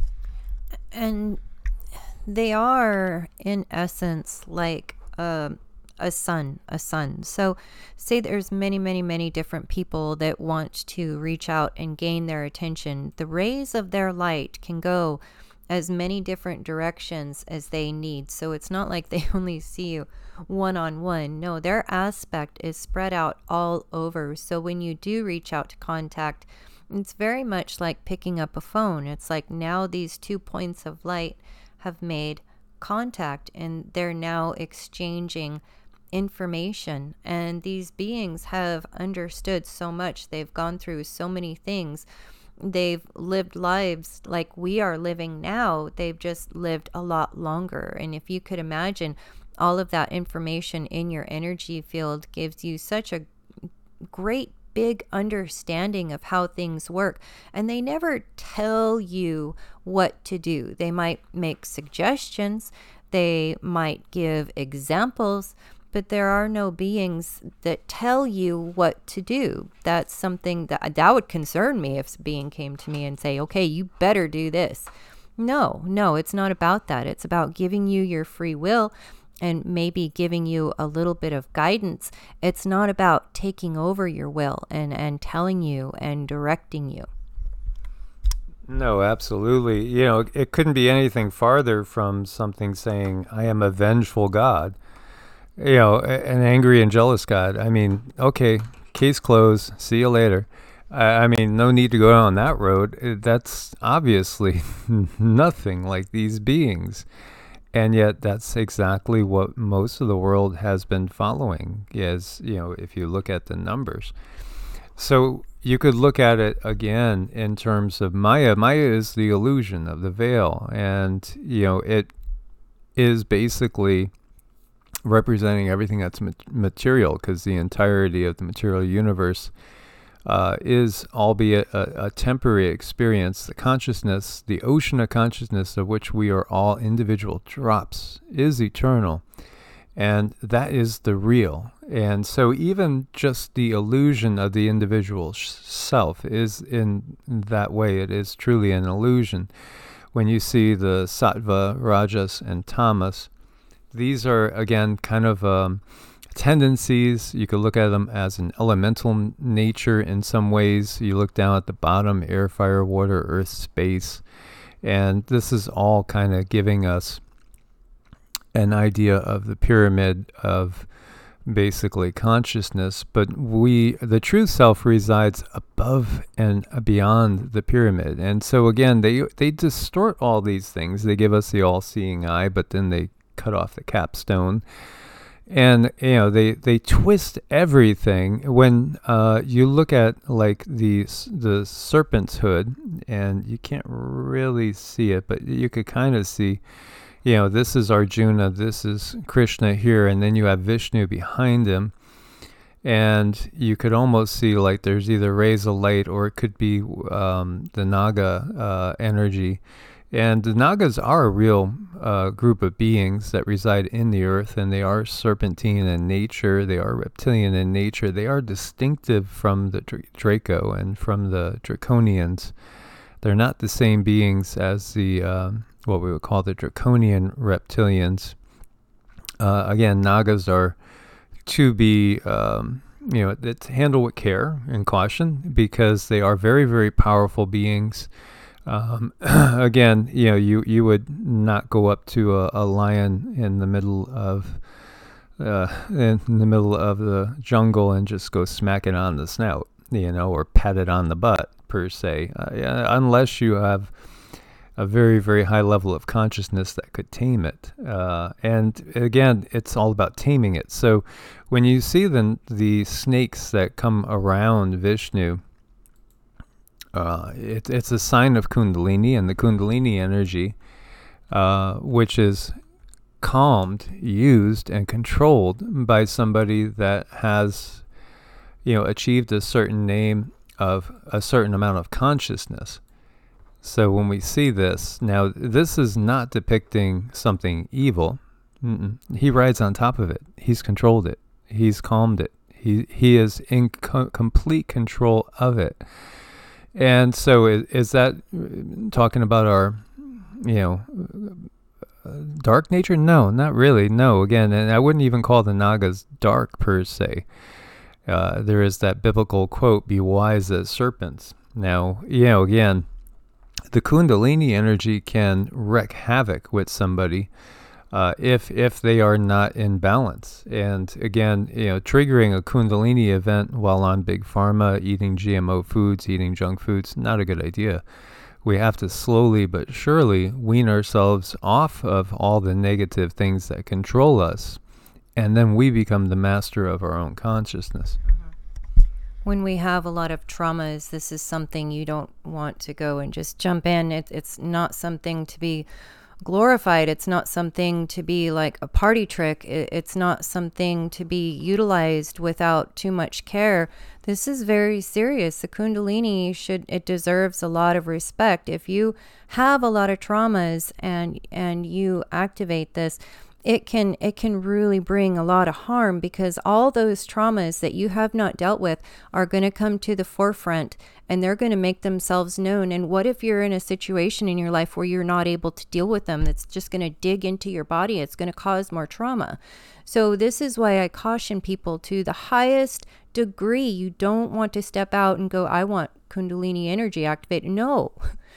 [SPEAKER 2] And they are, in essence, like a sun. So say there's many, many, many different people that want to reach out and gain their attention. The rays of their light can go as many different directions as they need. So it's not like they only see you one-on-one. No, their aspect is spread out all over. So when you do reach out to contact, it's very much like picking up a phone. It's like now these 2 points of light have made contact and they're now exchanging information. And these beings have understood so much. They've gone through so many things. They've lived lives like we are living now. They've just lived a lot longer. And if you could imagine, all of that information in your energy field gives you such a great big understanding of how things work. And they never tell you what to do. They might make suggestions. They might give examples. But there are no beings that tell you what to do. That's something that would concern me if a being came to me and say, okay, you better do this. No, it's not about that. It's about giving you your free will and maybe giving you a little bit of guidance. It's not about taking over your will and telling you and directing you.
[SPEAKER 1] No, absolutely. It couldn't be anything farther from something saying, I am a vengeful God. An angry and jealous God. I mean, okay, case closed. See you later. I mean, no need to go down that road. That's obviously nothing like these beings. And yet that's exactly what most of the world has been following, is, if you look at the numbers. So you could look at it again in terms of Maya. Maya is the illusion of the veil. And, it is basically representing everything that's material, because the entirety of the material universe is, albeit a temporary experience. The consciousness, the ocean of consciousness of which we are all individual drops, is eternal. And that is the real. And so even just the illusion of the individual self is, in that way, it is truly an illusion. When you see the sattva, rajas, and tamas, these are, again, kind of tendencies. You could look at them as an elemental nature in some ways. You look down at the bottom, air, fire, water, earth, space. And this is all kind of giving us an idea of the pyramid of basically consciousness, but the true self resides above and beyond the pyramid. And so again, they distort all these things. They give us the all-seeing eye, but then they cut off the capstone, and they twist everything. When you look at like the serpent's hood, and you can't really see it, but you could kind of see, this is Arjuna, this is Krishna here, and then you have Vishnu behind him. And you could almost see like there's either rays of light, or it could be the Naga energy. And the Nagas are a real group of beings that reside in the earth, and they are serpentine in nature, they are reptilian in nature, they are distinctive from the Draco and from the Draconians. They're not the same beings as the what we would call the draconian reptilians. Again, Nagas are to be, it's handled with care and caution, because they are very, very powerful beings. Again, you would not go up to a lion in the middle of the jungle and just go smack it on the snout, or pat it on the butt per se, unless you have a very, very high level of consciousness that could tame it. And again, it's all about taming it. So when you see the snakes that come around Vishnu, it's a sign of Kundalini, and the Kundalini energy, which is calmed, used, and controlled by somebody that has, achieved a certain name of a certain amount of consciousness. So when we see this, now this is not depicting something evil. He rides on top of it. He's controlled it. He's calmed it. He is in complete control of it. And so is that talking about our, dark nature? No, not really. No, again, and I wouldn't even call the Nagas dark per se. There is that biblical quote, "Be wise as serpents." Now, again, the Kundalini energy can wreak havoc with somebody if they are not in balance. And again, triggering a Kundalini event while on Big Pharma, eating GMO foods, eating junk foods, not a good idea. We have to slowly but surely wean ourselves off of all the negative things that control us, and then we become the master of our own consciousness.
[SPEAKER 2] When we have a lot of traumas, this is something you don't want to go and just jump in. It's not something to be glorified. It's not something to be like a party trick. It's not something to be utilized without too much care. This is very serious. The Kundalini it deserves a lot of respect. If you have a lot of traumas and you activate this, it can really bring a lot of harm, because all those traumas that you have not dealt with are going to come to the forefront, and they're going to make themselves known. And what if you're in a situation in your life where you're not able to deal with them? It's just going to dig into your body. It's going to cause more trauma. So this is why I caution people to the highest degree. You don't want to step out and go, I want Kundalini energy activated. No.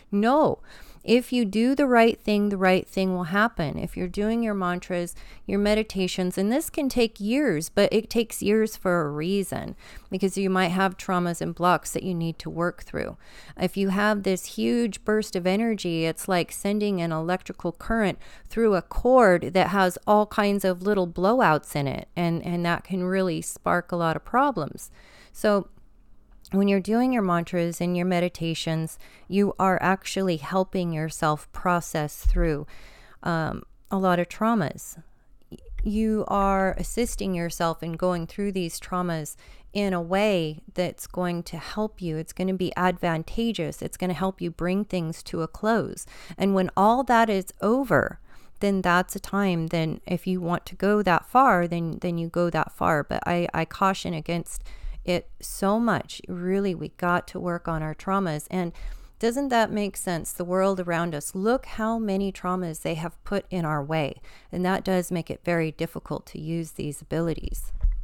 [SPEAKER 2] If you do the right thing will happen. If you're doing your mantras, your meditations, and this can take years, but it takes years for a reason, because you might have traumas and blocks that you need to work through. If you have this huge burst of energy, it's like sending an electrical current through a cord that has all kinds of little blowouts in it, and that can really spark a lot of problems. So when you're doing your mantras and your meditations, you are actually helping yourself process through a lot of traumas. You are assisting yourself in going through these traumas in a way that's going to help you. It's going to be advantageous. It's going to help you bring things to a close. And when all that is over, then that's a time, then if you want to go that far, then you go that far. But I caution against it so much. Really, we got to work on our traumas. And doesn't that make sense? The world around us, look how many traumas they have put in our way. And that does make it very difficult to use these abilities.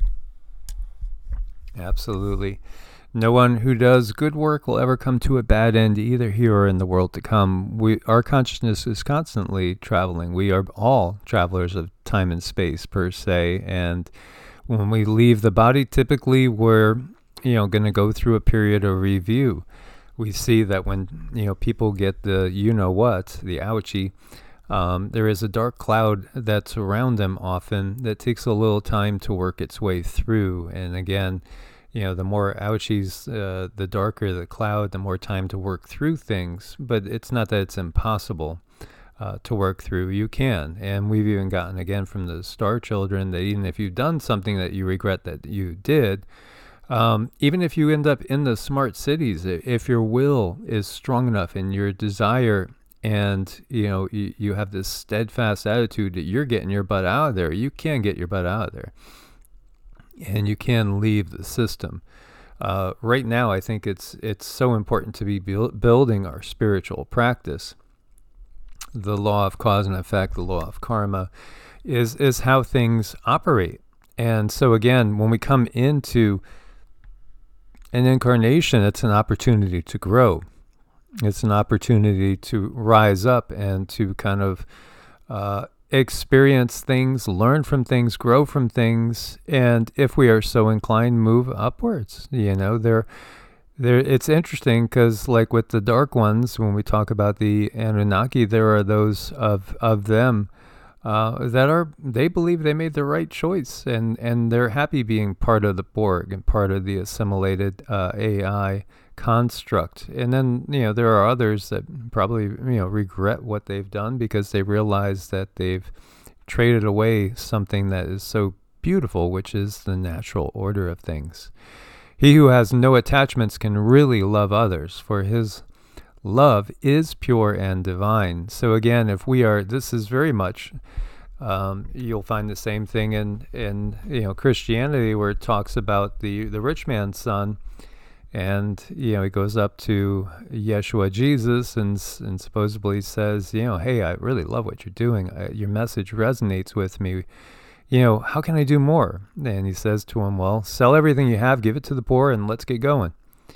[SPEAKER 1] Absolutely. No one who does good work will ever come to a bad end, either here or in the world to come. Our consciousness is constantly traveling. We are all travelers of time and space, per se. And when we leave the body, typically we're, going to go through a period of review. We see that when, people get the you-know-what, the ouchie, there is a dark cloud that's around them often that takes a little time to work its way through. And again, the more ouchies, the darker the cloud, the more time to work through things. But it's not that it's impossible to work through. You can. And we've even gotten, again, from the star children, that even if you've done something that you regret that you did, even if you end up in the smart cities, if your will is strong enough and your desire and, you have this steadfast attitude that you're getting your butt out of there, you can get your butt out of there. And you can leave the system. Right now, I think it's so important to be building our spiritual practice. The law of cause and effect, the law of karma, is how things operate. And so again, when we come into an incarnation, it's an opportunity to grow. It's an opportunity to rise up and to kind of experience things, learn from things, grow from things, and if we are so inclined, move upwards. It's interesting because, like with the Dark Ones, when we talk about the Anunnaki, there are those of them they believe they made the right choice, and they're happy being part of the Borg and part of the assimilated AI construct. And then, there are others that probably, regret what they've done because they realize that they've traded away something that is so beautiful, which is the natural order of things. He who has no attachments can really love others, for his love is pure and divine. So again, this is very much, you'll find the same thing in Christianity, where it talks about the rich man's son. And, he goes up to Yeshua Jesus and supposedly says, hey, I really love what you're doing. Your message resonates with me. How can I do more? And he says to him, well, sell everything you have, give it to the poor, and let's get going.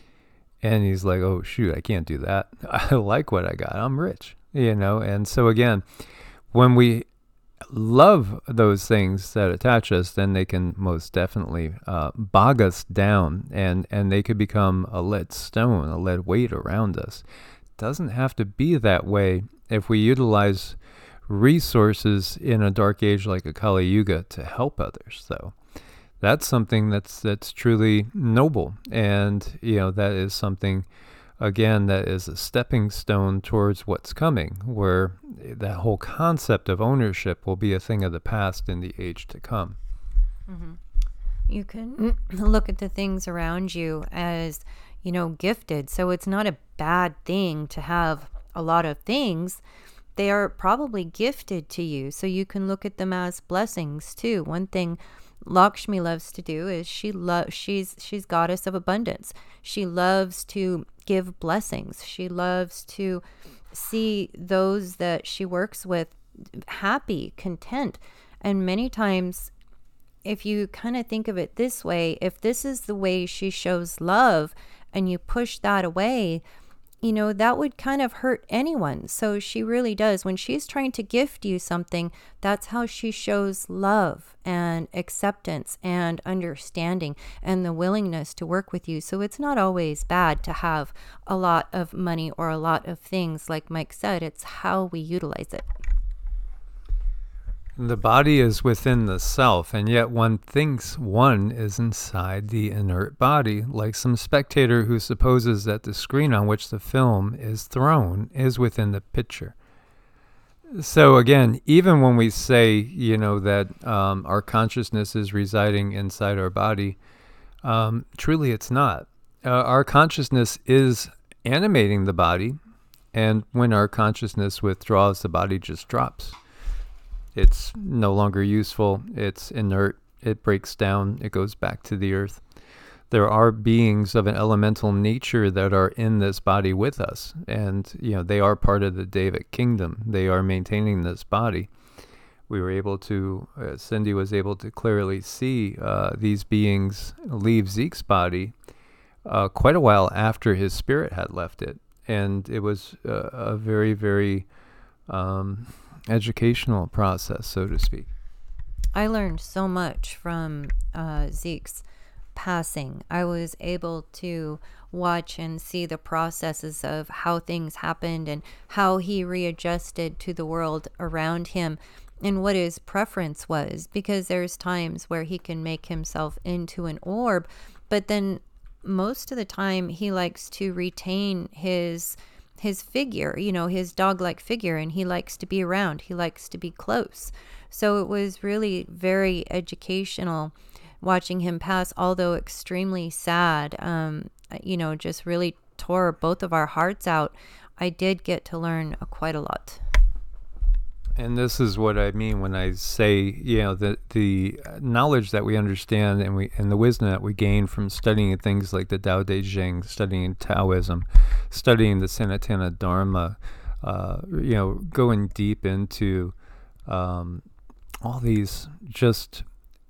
[SPEAKER 1] And he's like, oh, shoot, I can't do that. I like what I got. I'm rich, And so again, when we love those things that attach us, then they can most definitely bog us down, and they could become a lead stone, a lead weight around us. It doesn't have to be that way if we utilize resources in a dark age like a Kali Yuga to help others, though. That's something that's truly noble, and that is something, again, that is a stepping stone towards what's coming, where that whole concept of ownership will be a thing of the past in the age to come.
[SPEAKER 2] Mm-hmm. You can look at the things around you as, gifted. So it's not a bad thing to have a lot of things. They are probably gifted to you. So you can look at them as blessings too. One thing Lakshmi loves to do is she's goddess of abundance. She loves to give blessings. She loves to see those that she works with happy, content. And many times, if you kind of think of it this way, if this is the way she shows love and you push that away, that would kind of hurt anyone. So she really does. When she's trying to gift you something, that's how she shows love and acceptance and understanding and the willingness to work with you. So it's not always bad to have a lot of money or a lot of things. Like Mike said, it's how we utilize it.
[SPEAKER 1] The body is within the self, and yet one thinks one is inside the inert body, like some spectator who supposes that the screen on which the film is thrown is within the picture. So again, even when we say, that our consciousness is residing inside our body, truly it's not. Our consciousness is animating the body, and when our consciousness withdraws, the body just drops. It's no longer useful. It's inert. It breaks down. It goes back to the earth. There are beings of an elemental nature that are in this body with us. And, they are part of the Devic kingdom. They are maintaining this body. we were able to, Cindy was able to clearly see these beings leave Zeke's body quite a while after his spirit had left it. And it was a very, very educational process, so to speak.
[SPEAKER 2] I learned so much from Zeke's passing. I was able to watch and see the processes of how things happened and how he readjusted to the world around him and what his preference was, because there's times where he can make himself into an orb, but then most of the time he likes to retain his figure, his dog-like figure, and he likes to be around, he likes to be close. So it was really very educational watching him pass, although extremely sad. Just really tore both of our hearts out. I did get to learn quite a lot.
[SPEAKER 1] And this is what I mean when I say, the knowledge that we understand and the wisdom that we gain from studying things like the Tao Te Ching, studying Taoism, studying the Sanatana Dharma, going deep into all these, just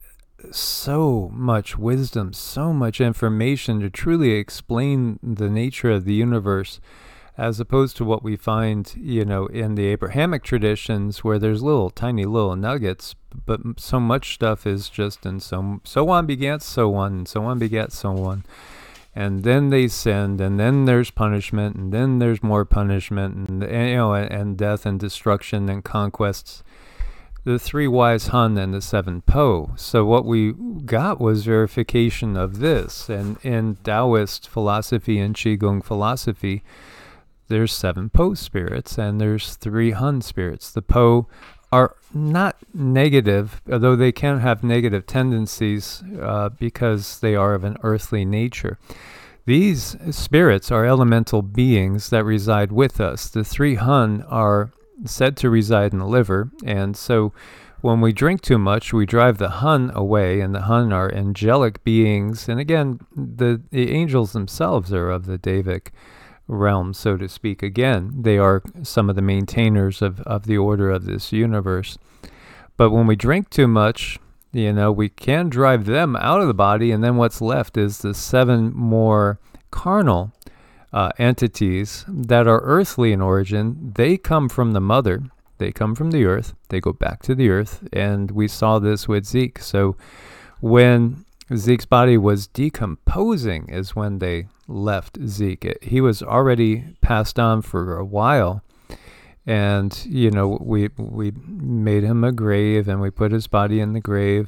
[SPEAKER 1] so much wisdom, so much information to truly explain the nature of the universe, as opposed to what we find, in the Abrahamic traditions, where there's tiny little nuggets, but so much stuff is just in so on begat so on, and so on begat so on. And then they sinned, and then there's punishment, and then there's more punishment, and death and destruction and conquests. The 3 wise Hun and the 7 Po. So what we got was verification of this. And in Taoist philosophy and Qigong philosophy, there's 7 Po spirits and there's 3 Hun spirits. The Po are not negative, although they can have negative tendencies because they are of an earthly nature. These spirits are elemental beings that reside with us. The 3 Hun are said to reside in the liver, and so when we drink too much, we drive the Hun away, and the Hun are angelic beings. And again, the angels themselves are of the Devic realm, so to speak. Again, they are some of the maintainers of the order of this universe. But when we drink too much, we can drive them out of the body, and then what's left is the 7 more carnal entities that are earthly in origin. They come from the mother, they come from the earth, they go back to the earth, and we saw this with Zeke. So when Zeke's body was decomposing is when they left Zeke. He was already passed on for a while, and we made him a grave, and we put his body in the grave,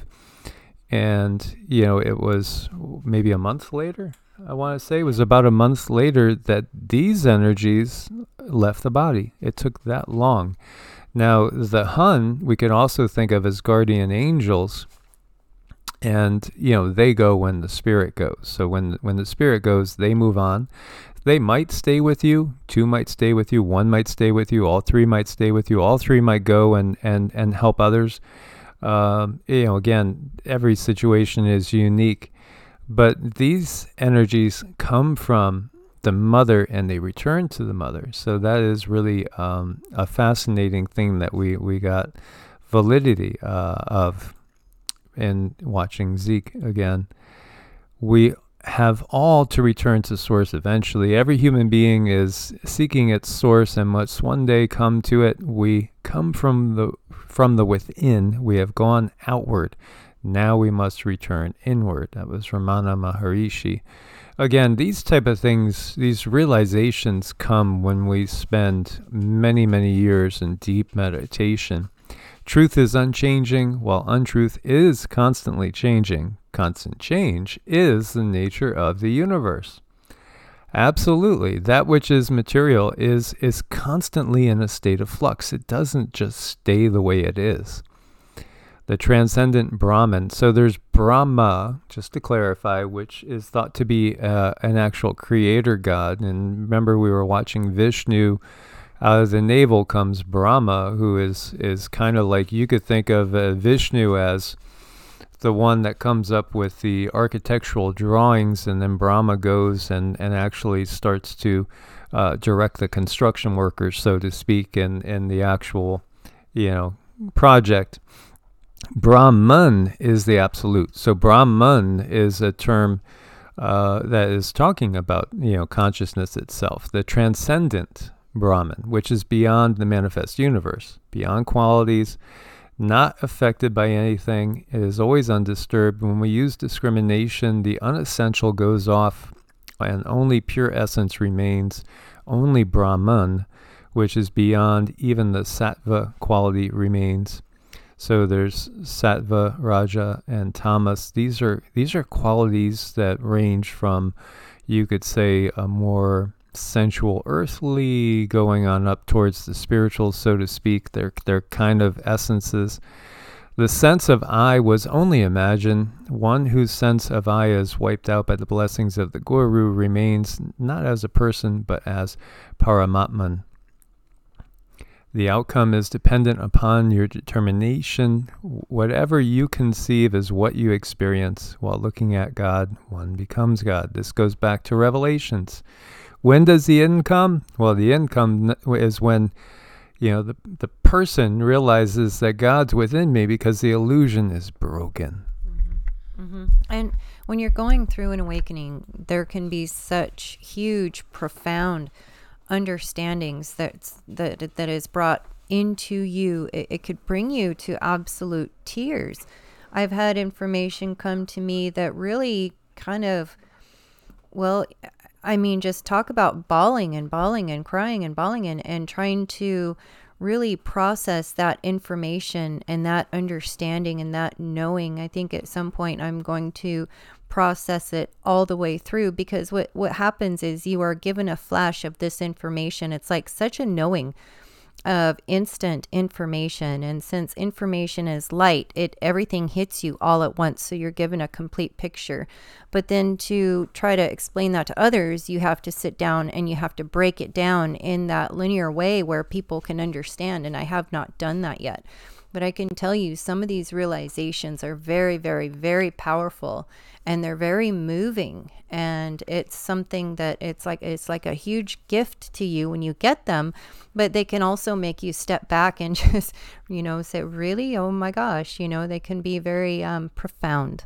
[SPEAKER 1] and it was maybe a month later, I want to say it was about a month later, that these energies left the body. It took that long. Now, the Hun, we could also think of as guardian angels, and, they go when the spirit goes. So when the spirit goes, they move on. They might stay with you. 2 might stay with you. 1 might stay with you. All 3 might stay with you. All 3 might go and help others. Again, every situation is unique. But these energies come from the mother and they return to the mother. So that is really a fascinating thing that we got validity of in watching Zeke again. We have all to return to source eventually. Every human being is seeking its source and must one day come to it. We come from the within. We have gone outward. Now we must return inward. That was Ramana Maharishi. Again, these type of things, these realizations come when we spend many, many years in deep meditation. Truth is unchanging, while untruth is constantly changing. Constant change is the nature of the universe. Absolutely. That which is material is constantly in a state of flux. It doesn't just stay the way it is. The transcendent Brahman. So there's Brahma, just to clarify, which is thought to be an actual creator god. And remember, we were watching Vishnu. Out of the navel comes Brahma, who is kind of like, you could think of Vishnu as the one that comes up with the architectural drawings, and then Brahma goes and actually starts to direct the construction workers, so to speak, and the actual, project, Brahman is the absolute. So Brahman is a term that is talking about, consciousness itself, the transcendent Brahman, which is beyond the manifest universe, beyond qualities, not affected by anything. It is always undisturbed. When we use discrimination, the unessential goes off and only pure essence remains, only Brahman, which is beyond even the sattva quality, remains. So there's sattva, raja, and tamas. These are qualities that range from, you could say, a more sensual, earthly, going on up towards the spiritual, so to speak. They're kind of essences. The sense of I was only imagined. One whose sense of I is wiped out by the blessings of the Guru remains not as a person, but as Paramatman. The outcome is dependent upon your determination. Whatever you conceive is what you experience. While looking at God, one becomes God. This goes back to Revelations. When does the end come? Well, the end come is when, the person realizes that God's within me, because the illusion is broken.
[SPEAKER 2] Mm-hmm. Mm-hmm. And when you're going through an awakening, there can be such huge, profound understandings that is brought into you. It could bring you to absolute tears. I've had information come to me that really kind of, just talk about bawling and crying and bawling and trying to really process that information and that understanding and that knowing. I think at some point I'm going to process it all the way through, because what happens is you are given a flash of this information. It's like such a knowing of instant information, and since information is light, everything hits you all at once, so you're given a complete picture. But then to try to explain that to others, you have to sit down and you have to break it down in that linear way where people can understand, and I have not done that yet. But I can tell you some of these realizations are very, very, very powerful, and they're very moving, and it's something that it's like a huge gift to you when you get them, but they can also make you step back and just, say, really? Oh my gosh, they can be very profound.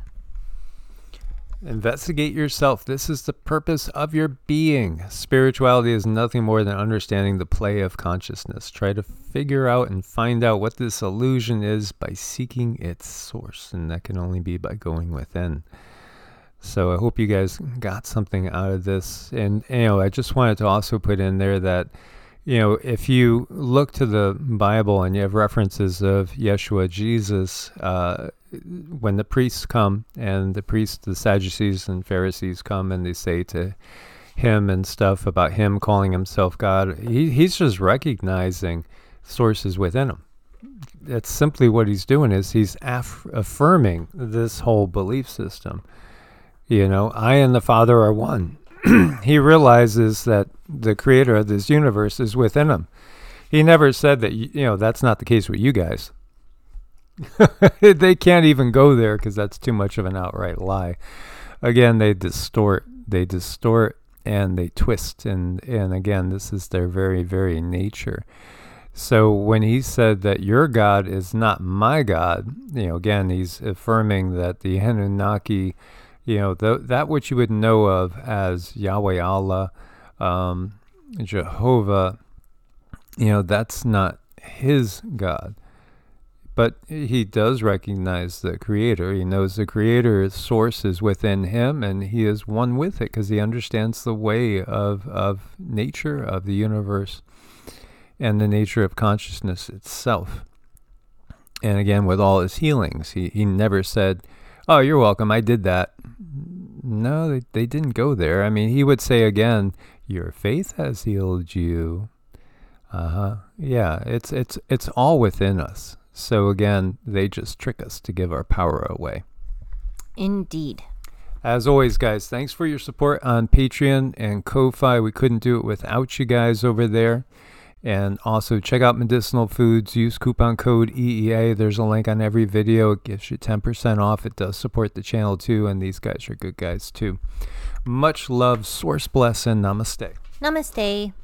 [SPEAKER 1] Investigate yourself. This is the purpose of your being. Spirituality is nothing more than understanding the play of consciousness. Try to figure out and find out what this illusion is by seeking its source, and that can only be by going within. So I hope you guys got something out of this. And, I just wanted to also put in there that, if you look to the Bible and you have references of Yeshua, Jesus, when the priests come and the Sadducees and Pharisees come and they say to him and stuff about him calling himself God, he's just recognizing sources within him. That's simply what he's doing, is he's affirming this whole belief system. I and the Father are one. He realizes that the creator of this universe is within him. He never said that, that's not the case with you guys. They can't even go there because that's too much of an outright lie. Again, they distort, and they twist. And again, this is their very, very nature. So when he said that your God is not my God, again, he's affirming that the Anunnaki, that which you would know of as Yahweh Allah, Jehovah, that's not his God. But he does recognize the creator. He knows the creator's source is within him, and he is one with it because he understands the way of nature, of the universe, and the nature of consciousness itself. And again, with all his healings, he never said, oh, you're welcome, I did that. No, they didn't go there. I mean, he would say again, your faith has healed you. Yeah, it's all within us. So again, they just trick us to give our power away.
[SPEAKER 2] Indeed.
[SPEAKER 1] As always, guys, thanks for your support on Patreon and Ko-Fi. We couldn't do it without you guys over there. And also check out Medicinal Foods. Use coupon code EEA. There's a link on every video. It gives you 10% off. It does support the channel too, and these guys are good guys too. Much love, Source bless, and namaste.
[SPEAKER 2] Namaste.